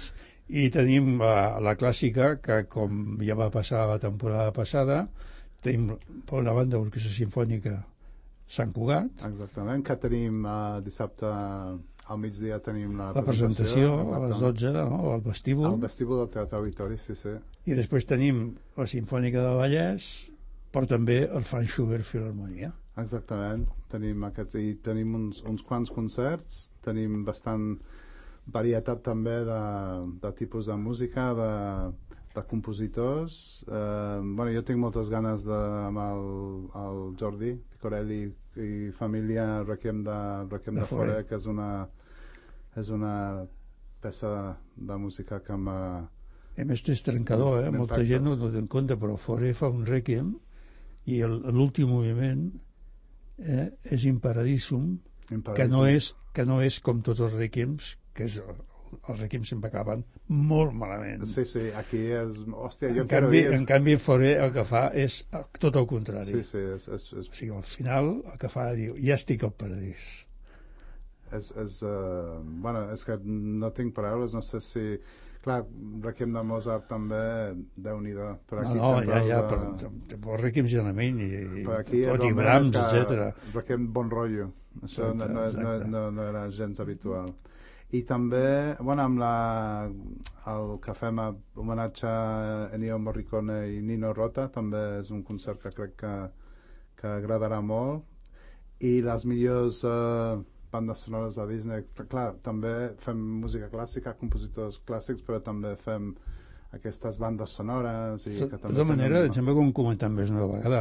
I tenim la, la clàssica, que com ja va passar la temporada passada, tenim per una banda l'Orquestra Simfònica Sant Cugat. Exactament, que tenim uh, dissabte al migdia tenim la, la presentació, presentació a les dotze, no? Al vestíbul. Al vestíbul del Teatre Auditori, sí, sí. I després tenim la Simfònica de Vallès, però també el Franz Schubert Filharmonia. Exactament, tenim aquests, i tenim uns, uns quants concerts, tenim bastant varietat també de, de tipus de música, de, de compositors. Eh, bueno, jo tinc moltes ganes de, amb el, el Jordi Picorelli i família Requiem de, Requiem de, de Fauré, que és una, és una peça de música que m'ha... A més, és trencador, eh? Molta gent no ho té en compte, però Fauré fa un Requiem i l'últim moviment eh, és Imparadisum, que no és, que no és com tots els Requiems, que és, els Requiems sempre acaben molt malament. Sí, sí, aquí és... Hòstia, jo en, canvi, dir... en canvi, Fauré el que fa és tot el contrari. Sí, sí, és, és, és... O sigui, al final el que fa diu, ja estic al paradís. És, és, uh, bueno, és que no tinc paraules, no sé si... Clar, Requiem de Mozart també, Déu-n'hi-do. No, no, ja, ja, de... però, però Requiem Janament i, i, i Brahms, etcètera. Requiem bon rotllo. Això exacte, no, no, no, no era gens habitual. I també, bueno, amb la, el que fem a homenatge a Ennio Morricone i Nino Rota, també és un concert que crec que, que agradarà molt. I les millors eh, bandes sonores de Disney, clar, també fem música clàssica, compositors clàssics, però també fem aquestes bandes sonores. I de que tota manera, em sembla que ho hem comentat més una vegada,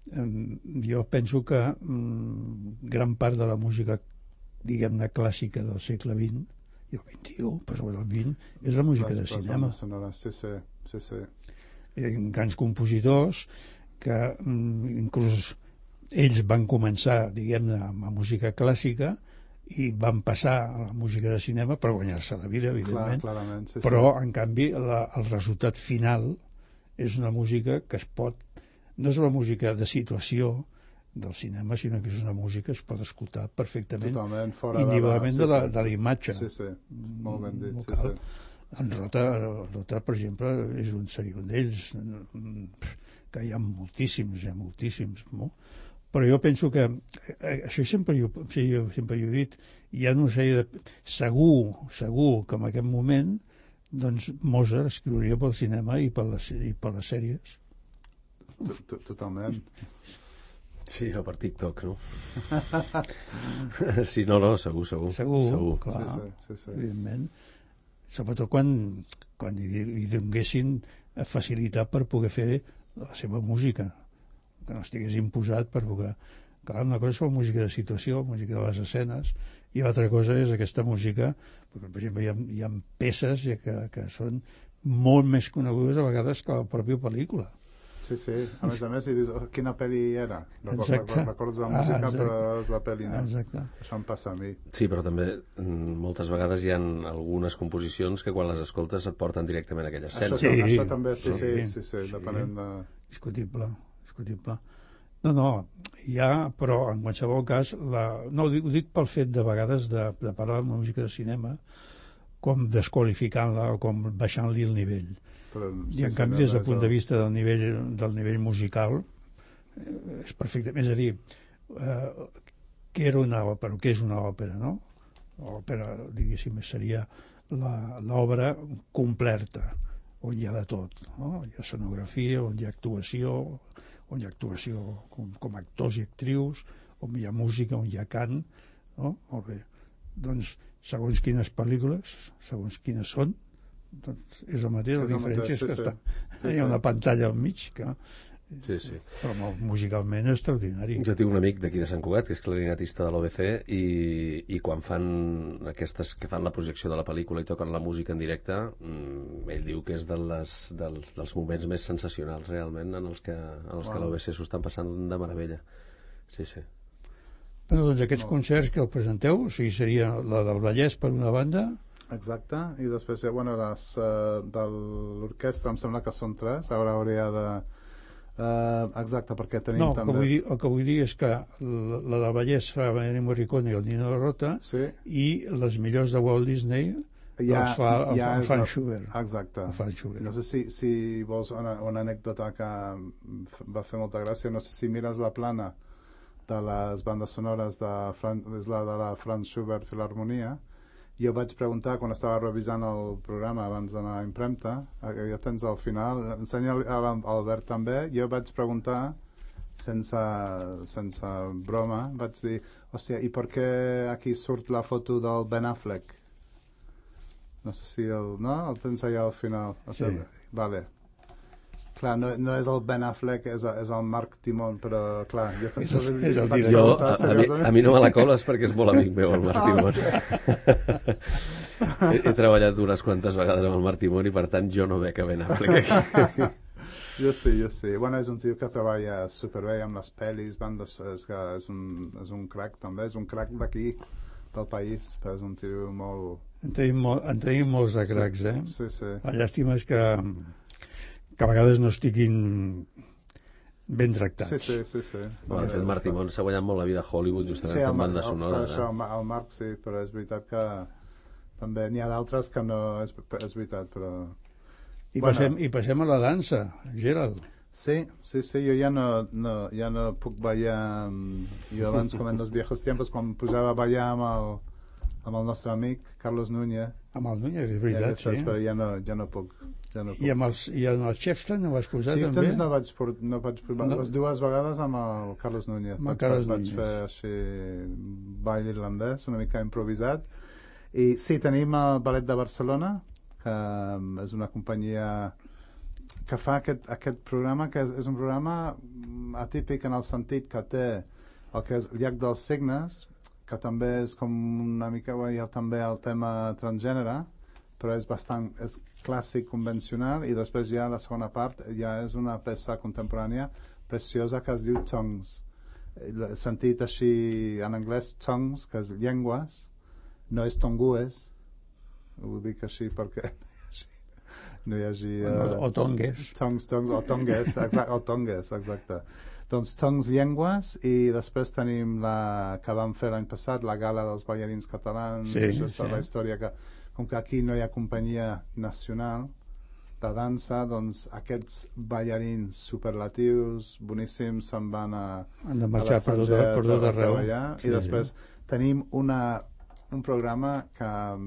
jo penso que mm, gran part de la música, diguem-ne, clàssica del segle vint i el vint-i-u, però el vint és la música de cinema. Sí, sí, sí, sí. Hi ha grans compositors que mm, inclús ells van començar, diguem-ne, amb la música clàssica i van passar a la música de cinema per guanyar-se la vida, evidentment. Clar, clarament, sí, però, sí. En canvi, la, el resultat final és una música que es pot... No és la música de situació del cinema, sinó que és una música que es pot escoltar perfectament, independentment de, de, la, de la imatge. Sí, sí, molt ben dit. Sí, sí. En Rota, Rota, per exemple, és un, seria un d'ells, que hi ha moltíssims, hi ha moltíssims, no? Però jo penso que, això sempre jo, sempre jo he dit, hi ha una sèrie de... Segur, segur que en aquest moment, doncs, Mozart escriuria pel cinema i per les, i per les sèries. Totalment. Sí, o per TikTok, no? Sí, no, no, segur, segur. Segur, segur. clar, sí, sí, sí, sí. evidentment. Sobretot quan, quan hi, hi donguessin facilitat per poder fer la seva música, que no estigués imposat per poder... Clar, una cosa és la música de situació, música de les escenes, i l'altra cosa és aquesta música, perquè, per exemple, hi ha, hi ha peces que, que són molt més conegudes a vegades que la pròpia pel·lícula. Sí, sí, a més a més, i dius, oh, quina pel·li era? Exacte. Recordes la música, ah, però és la pel·li, no? Exacte. Això em passa a mi. Sí, però també moltes vegades hi ha algunes composicions que quan les escoltes et porten directament a aquella escena. Això, sí, això també, sí, sí, sí, sí, sí, sí, depenent de... Discutible, discutible. No, no, hi ha, però en qualsevol cas, la... no, ho dic, ho dic pel fet de vegades de, de parlar de música de cinema com desqualificant-la o com baixant-li el nivell. Però, i en canvi des del punt de vista del nivell, del nivell musical eh, és perfectament, és a dir eh, què era una òpera, què és una òpera, no? L'òpera, diguéssim, seria l'obra completa on hi ha de tot, no? Hi ha escenografia, on hi ha actuació, on hi ha actuació com, com actors i actrius, on hi ha música, on hi ha cant, no? Molt bé. Doncs segons quines pel·lícules, segons quines són, doncs és el mateix, la diferència és que està, hi ha una pantalla al mig que, sí, sí. Però musicalment és extraordinari. Jo tinc un amic d'aquí de Sant Cugat que és clarinetista de l'O B C i, i quan fan aquestes que fan la projecció de la pel·lícula i toquen la música en directe, ell diu que és de les, dels, dels moments més sensacionals realment en els que, en els wow. que l'O B C s'ho estan passant de meravella. Sí, sí. Bueno, doncs aquests concerts que el presenteu, o sigui, seria la del Vallès per una banda. Exacte, i després, bueno, les uh, de l'orquestra em sembla que són tres, ara hauria de... Uh, exacte, perquè tenim no, també... No, el, el que vull dir és que la, la del Vallès fa Ennio Morricone i el Nino Rota, sí. I les millors de Walt Disney Ja, els fa el, ja el és Frank la- Schubert. Exacte. El Frank Schubert. No sé si, si vols una, una anècdota que va fer molta gràcia. No sé si mires la plana de les bandes sonores de, Fran, és la de la Franz Schubert Filharmonia. Jo vaig preguntar, quan estava revisant el programa abans d'anar a impremta, eh, ja tens al final, ensenya a l'Albert també, jo vaig preguntar, sense, sense broma, vaig dir, hòstia, i per què aquí surt la foto del Ben Affleck? No sé si el... No? El tens allà al final. O sigui, Sí. Vale. Clar, no, no és el Ben Affleck, és, és el Marc Timon, però clar, jo És el- és el vaig Jo, preguntar a, a, mi, seriosament. a mi no me la coles perquè és molt amic meu, el Marc Timon. he, he treballat unes quantes vegades amb el Marc Timon i per tant jo no veig a Ben Affleck aquí. Jo sí, jo sí. Bueno, és un tio que treballa superbé amb les pel·lis, bandes, és, que és, un, és un crack també, és un crack d'aquí, del país, però és un tio molt... En tenim, mol, en tenim molts de cracs, eh? Sí, sí. La llàstima és que, que a vegades no estiguin ben tractats. Sí, sí, sí, sí. Bueno, de fet, Marc Timon s'ha guanyat molt la vida a Hollywood justament Sí, el, fent Marc- banda el, sonora. per això, el, Ma- el Marc sí, però és veritat que també n'hi ha d'altres que no és, és veritat, però... I, passem, I passem a la dansa, Gerald. Sí, sí, sí, jo ja no, no, ja no puc ballar... mm, Jo abans, com en los viejos tiempos, quan pujava a ballar amb el, amb el nostre amic, Carlos Núñez. Amb el Núñez, és veritat, ja, saps, sí. Però ja no, ja no puc. Ja no puc. I amb els, i amb els Chieftains no vas posar també? Chieftains no vaig, por, no vaig provar, No. les dues vegades amb el Carlos Núñez. Amb el Vaig- Carlos vaig Núñez. fer així ball irlandès, una mica improvisat. I sí, tenim el Ballet de Barcelona, que mm, és una companyia que fa aquest, aquest programa, que és, és un programa mm, atípic en el sentit que té el que és el Llac dels Signes, que també és com una mica, bueno, hi ha també el tema transgènere, però és bastant, és clàssic, convencional, i després ja la segona part ja és una peça contemporània preciosa que es diu Tongues. El sentit així en anglès, tongues, que és llengües, no és tongues, ho dic així perquè no hi hagi... O- o tongues. Tongues, tongues, o tongues, exacte, o tongues, exacte. Doncs tongues llengües, i després tenim la que vam fer l'any passat, la gala dels ballarins catalans. Sí, Això és sí. la història que, com que aquí no hi ha companyia nacional de dansa, doncs aquests ballarins superlatius, boníssims, se'n van a... Han de marxar per tot- per tot a arreu. treballar, Sí, i després tenim una, un programa que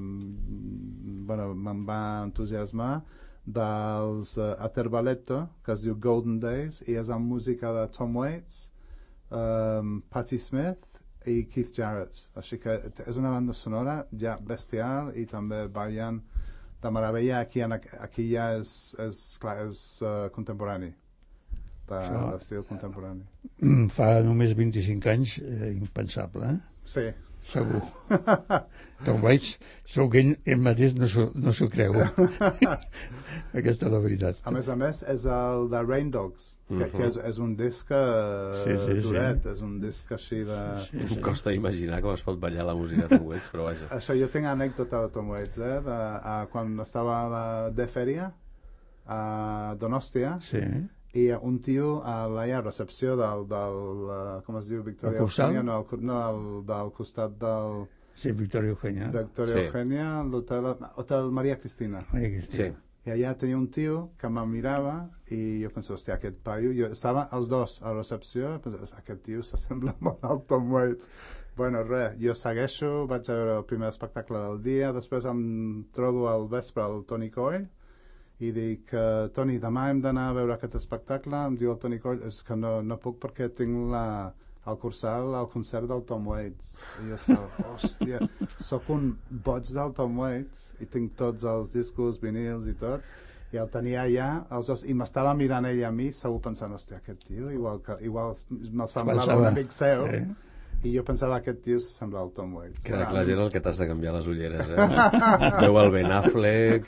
mm, bueno, me'n va entusiasmar, dels uh, Aterbaletto, que es diu Golden Days, i és amb música de Tom Waits, um, Patti Smith i Keith Jarrett. Així que t- és una banda sonora ja bestial, i també ballen de meravella. Aquí, en, aqu- aquí ja és, és, clar, és uh, contemporani, de Això- l'estil contemporani. Mm, Fa només vint-i-cinc anys, eh, impensable, eh? Sí. Segur. Tom Waits, segur que ell, ell mateix no s'ho no s'ho creu. Aquesta és la veritat. A més a més, és el de Rain Dogs, que, Mhm. que és, és un disc uh, Sí, sí, sí. duret, és un disc així de... Em costa imaginar com es pot ballar la música de Tom Waits, però vaja. Això, jo tinc anècdota de Tom Waits, eh? De, a, quan estava a la de Fèria, a Donòstia, Sí. i un tio a la ja, recepció del, del uh, com es diu, Victoria El Cursal? Eugènia, no, el, cu- no el, del costat del... Sí, Victoria Eugènia. Victoria Sí. Eugènia, l'hotel Hotel Maria Cristina. Maria Cristina. Sí. I allà tenia un tio que me mirava i jo pensava, hòstia, aquest paio... Jo estava els dos a la recepció, pensava, aquest tio s'assembla molt al Tom Waits. Bueno, res, jo segueixo, vaig a veure el primer espectacle del dia, després em trobo al vespre al Tony Coy i dic, uh, Toni, demà hem d'anar a veure aquest espectacle. Em diu el Tony Coy, és que no, no puc perquè tinc la, al Cursal el concert del Tom Waits. I jo estava, hòstia, sóc un boig del Tom Waits i tinc tots els discos, vinils i tot, i el tenia allà, els dos, i m'estava mirant ell a mi, segur pensant, hòstia, aquest tio igual, que, igual me semblava Pensava, un amic seu, eh? i jo pensava aquest tio s'assembla al Tom Waits. Queda Bueno, clar, Gerald, que t'has de canviar les ulleres, eh? Veu el Ben Affleck,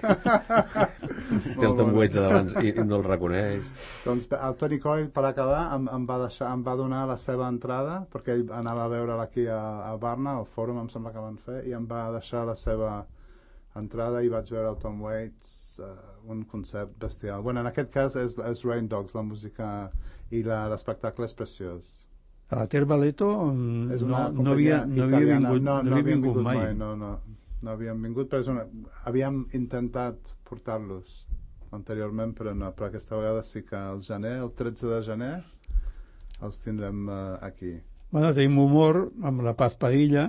té el Tom Waits a davant i, i no el reconeix. Doncs el Tony Coy, per acabar, em, em, va deixar, em va donar la seva entrada, perquè ell anava a veure'l aquí a, a Barna, al fòrum, em sembla que van fer, i em va deixar la seva entrada i vaig veure el Tom Waits, uh, un concert bestial. Bueno, en aquest cas és, és Rain Dogs, la música, i la- l'espectacle és preciós. A Ter Baleto mm, És no, una no, havia, companyia no havia italiana. vingut, no, no havia havien vingut mai. No, no. no havien vingut, però és una... havíem intentat portar-los anteriorment, però no, però aquesta vegada sí que el gener, el tretze de gener, els tindrem uh, aquí. Bueno, tenim humor amb la Paz Padilla.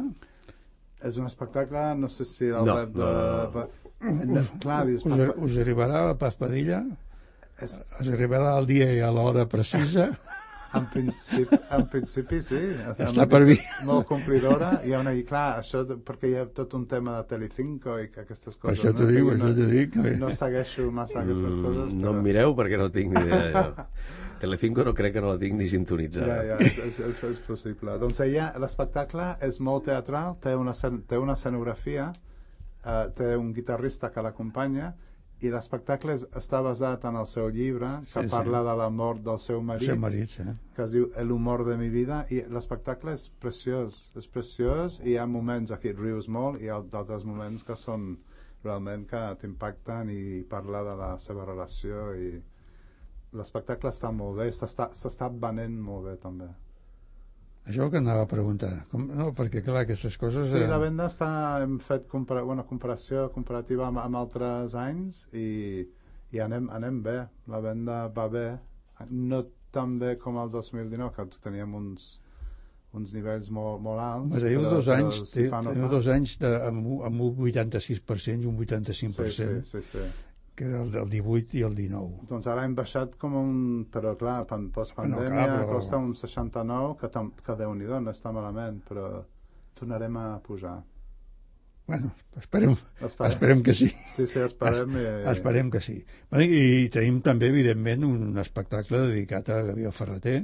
És un espectacle, no sé si l'Albert... No, no, no. Us, clar, dius, us, us arribarà la Paz Padilla? És... Us arribarà el dia i a l'hora precisa? En principi, en principi sí. Està per mi. Molt complidora. Hi ha una, i clar, això perquè hi ha tot un tema de Telecinco i aquestes coses. Per això t'ho no? dic, per això t'ho dic. No segueixo massa aquestes mm, coses. Però... No em mireu perquè no tinc ni idea. Telecinco no crec que no la tinc ni sintonitzada. Ja, ja, és, és, és, és possible. Doncs ella, l'espectacle és molt teatral, té una, té una escenografia, eh, té un guitarrista que l'acompanya, i l'espectacle està basat en el seu llibre, que sí, parla sí. de la mort del seu marit, seu marit sí. que es diu El humor de mi vida, i l'espectacle és preciós, és preciós, i hi ha moments aquí et rius molt, i hi ha d'altres moments que són realment que t'impacten i parla de la seva relació, i l'espectacle està molt bé, s'està venent molt bé també. Això que anava a preguntar. Com, no, perquè clar, aquestes coses... Sí, la venda està... Hem fet compara, una comparació comparativa amb, amb altres anys i, i anem, anem bé. La venda va bé. No tan bé com el dos mil dinou, que teníem uns, uns nivells molt, molt alts. Però teniu dos anys, si no teniu dos anys de, amb, amb un vuitanta-sis per cent i un vuitanta-cinc per cent. Sí, sí, sí, sí. Que era el divuit i el dinou. Doncs ara hem baixat com un... Però clar, postpandèmia no, però... costa un seixanta-nou, que, que Déu-n'hi-do, no està malament, però tornarem a pujar. Bueno, esperem, esperem. esperem que sí. Sí, sí, esperem. Es, i... Esperem que sí. Bueno, i tenim també, evidentment, un espectacle dedicat a Gabriel Ferreter.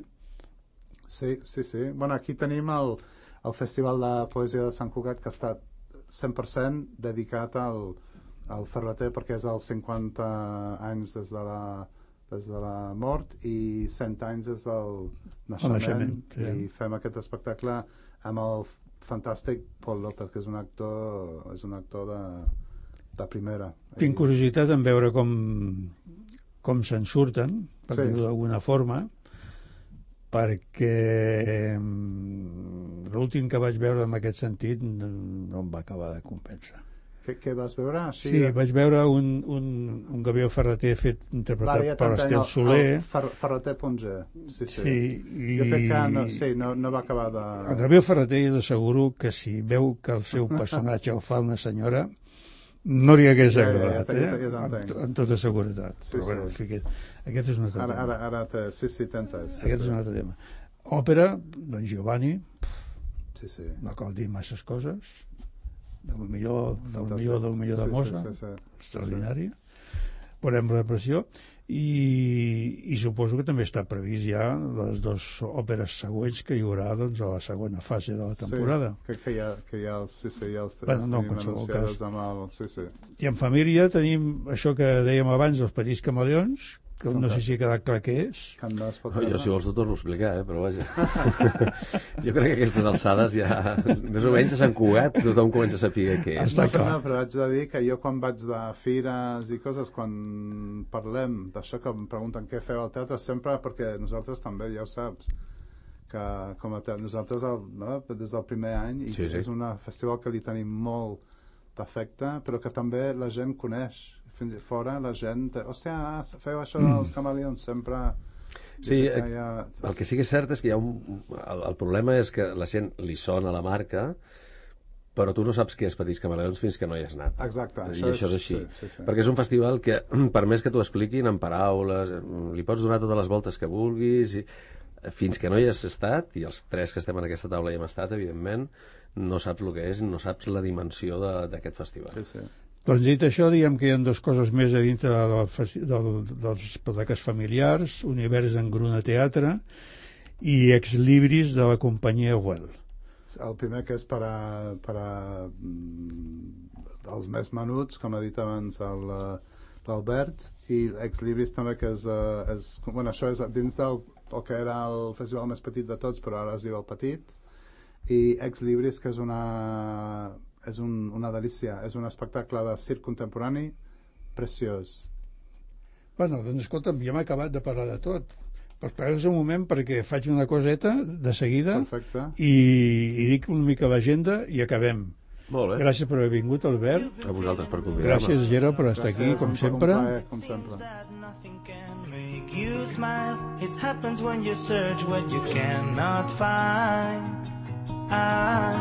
Sí, sí, sí. Bueno, aquí tenim el, el Festival de Poesia de Sant Cugat, que està cent per cent dedicat al... el Ferreter, perquè és els cinquanta anys des de la, des de la mort i cent anys des del naixement, naixement sí. I fem aquest espectacle amb el fantàstic Paul López, que és un actor, és un actor de, de primera. Tinc curiositat en veure com, com se'n surten, per sí. dir-ho d'alguna forma, perquè l'últim que vaig veure en aquest sentit no, no em va acabar de convèncer. Què, què vas veure? Sí, sí, vaig veure un, un, un Gabriel Ferreter fet interpretat ja per Estel Soler. Fer, Ferreter Ponge. Sí, sí. sí i... Jo crec que no, sí, no, no va acabar de... El Gabriel Ferreter jo t'asseguro que si veu que el seu personatge el fa una senyora no li hagués agradat, ja, ja, ja, ja, ja amb, amb tota seguretat. Sí, però sí. bueno, en fi, aquest, aquest és un altre ara, tema. Ara, ara te, sí, sí, tentes. Sí, aquest sí. és un altre tema. Òpera, Don Giovanni, sí, sí. no cal dir masses coses, del millor del millor del millor de sí, Mozart, sí, sí, sí. extraordinari. Veurem repressió i, i suposo que també està previst ja les dues òperes següents que hi haurà doncs, a la segona fase de la temporada. Sí, crec que hi ha, que hi ha els, sí, sí, hi ha els tres bueno, no, tenim anunciades amb el... Sí, sí. I en família tenim això que dèiem abans, els petits camaleons, que no sé si ha quedat clar què és. No, jo, si vols, t'ho torno a explicar, eh? Però vaja. Jo crec que aquestes alçades ja... Més o menys a Sant Cugat tothom comença a saber què és. No, no, però haig de dir que jo quan vaig de fires i coses, quan parlem d'això que em pregunten què feu al teatre, sempre perquè nosaltres també, ja ho saps, que com a teatre, nosaltres el, no, des del primer any, i sí, sí. És un festival que li tenim molt d'afecte, però que també la gent coneix. Fins i fora la gent, hòstia, feu això dels camaleons, sempre... Sí, ha... el que sí que és cert és que hi ha un... El, el problema és que la gent li sona la marca, però tu no saps què és Petits Camaleons fins que no hi has anat. Exacte. I això, això és així. Sí, sí, sí. Perquè és un festival que, per més que t'ho expliquin en paraules, li pots donar totes les voltes que vulguis, i fins que no hi has estat, i els tres que estem en aquesta taula hi hem estat, evidentment, no saps el que és, no saps la dimensió d'aquest festival. Sí, sí. Doncs dit això, diguem que hi ha dues coses més a dintre del, del, dels espectacles familiars, Univers en Gruna Teatre i Ex Libris de la companyia Well. El primer que és per a, per a mm, els més menuts, com ha dit abans l'Albert, i Ex Libris també, que és, uh, és bueno, això és dins del el que era el festival més petit de tots, però ara es diu el petit, i Ex Libris, que és una... és un, una delícia, és un espectacle de circ contemporani preciós. Bueno, doncs escolta'm, ja m'he acabat de parlar de tot, però esperes un moment perquè faig una coseta de seguida. Perfecte. i, i dic una mica l'agenda i acabem. Molt bé. Gràcies per haver vingut, Albert. A vosaltres per convidar-me. Gràcies, Gero, per estar aquí, com sempre. Com sempre. You smile, it happens when you search what you cannot find. I,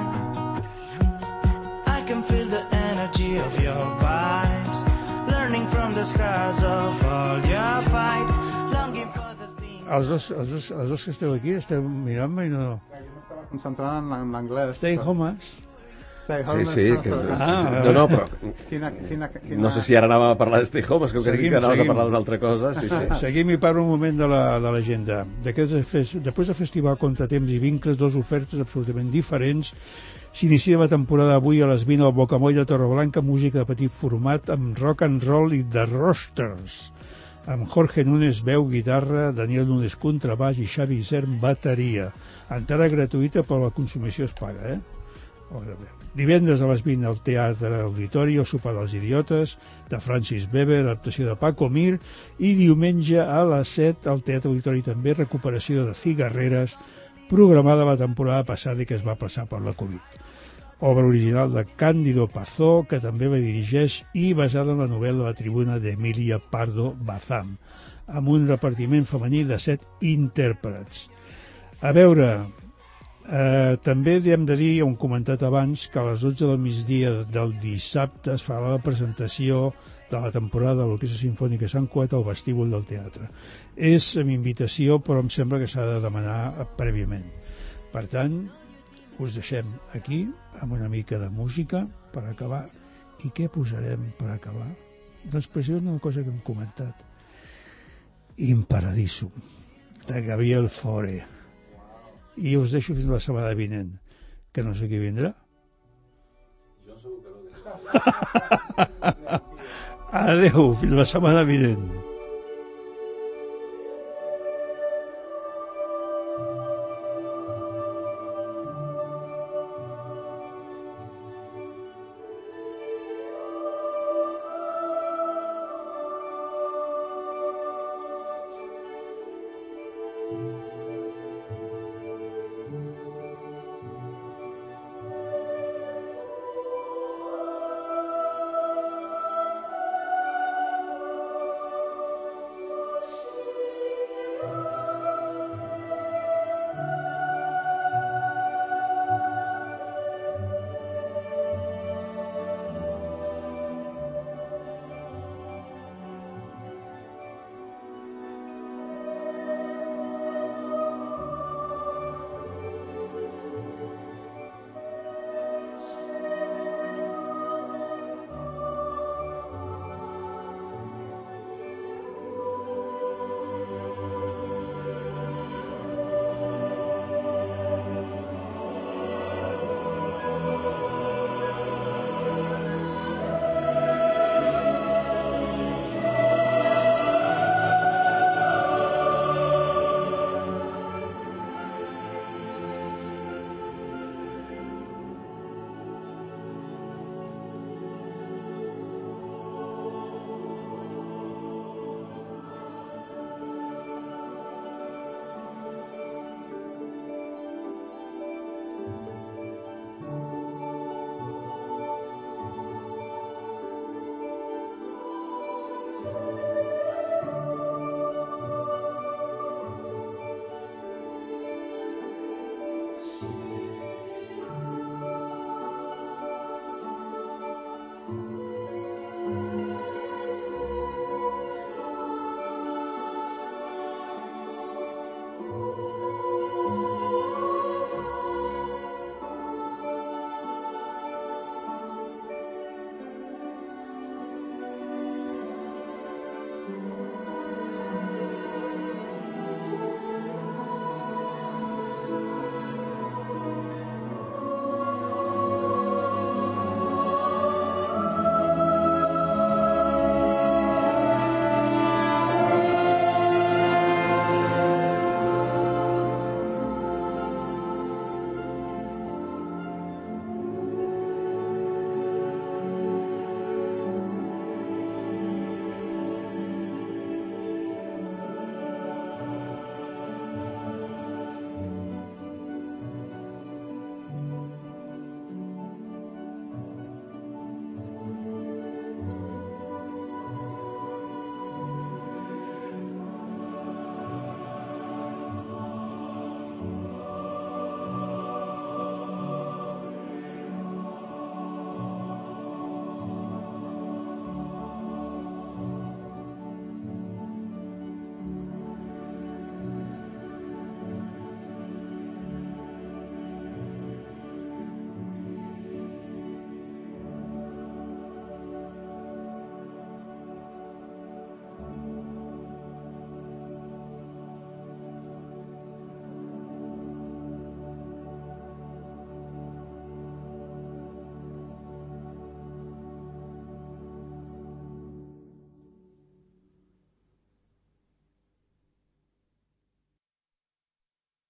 I can feel the energy of your vibes, learning from the scars of all your fights, longing for the things... Els dos, els dos, els dos que esteu aquí esteu mirant-me i no... Concentrant en l'anglès. Stay homes. Stay Sí, homes. sí, que, Ah, no, no, però Quina, quina, quina... no sé si ara anàvem a parlar de Stay Homes, que Seguim, que anaves seguim. a parlar d'una altra cosa. Sí, sí. Seguim i parlo un moment de la- de l'agenda. D'aquest fes- Després del festival Contratemps i Vincles, dues ofertes absolutament diferents. S'inicia la temporada avui a les vint al Bocamoll de Torreblanca, música de petit format amb rock and roll i The Roasters, amb Jorge Núñez, veu, guitarra, Daniel Núñez, contrabaix i Xavi Isern, bateria. Entrada gratuïta, però la consumició es paga, eh? Divendres a les vint al Teatre Auditori, el sopar dels idiotes, de Francis Weber, adaptació de Paco Mir, i diumenge a les set al Teatre Auditori també recuperació de Cigarreres, programada la temporada passada i que es va passar per la Covid. Obra original de Cándido Pazó, que també la dirigeix, i basada en la novel·la La tribuna d'Emilia Pardo Bazán, amb un repartiment femení de set intèrprets. A veure, eh, també hem de dir, hem comentat abans, que a les dotze del migdia del dissabte es farà la presentació de la temporada de l'Orquestra Simfònica Sant Cugat al vestíbul del teatre. És amb invitació, però em sembla que s'ha de demanar prèviament. Per tant, us deixem aquí amb una mica de música per acabar. I què posarem per acabar? Doncs precisament una cosa que hem comentat. In Paradisum, de Gabriel Fauré. I us deixo fins la setmana vinent, que no sé qui vindrà. Jo segur que no. Adéu, fins la setmana vinent.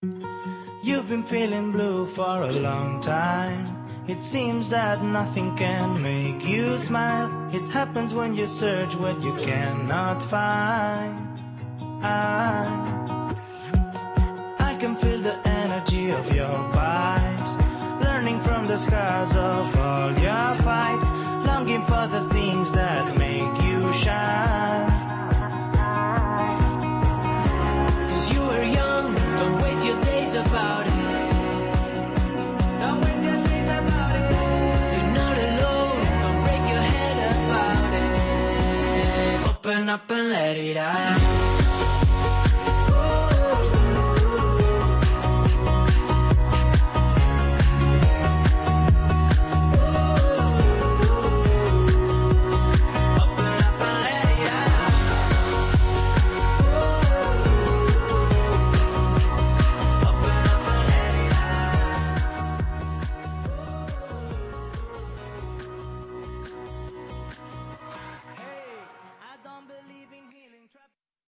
You've been feeling blue for a long time. It seems that nothing can make you smile. It happens when you search what you cannot find. I, I can feel the energy of your vibes, learning from the scars of all your fights, longing for the things that make you shine. Cause you were young, don't waste your days about it. Don't waste your days about it. You're not alone, don't break your head about it. Open up and let it out.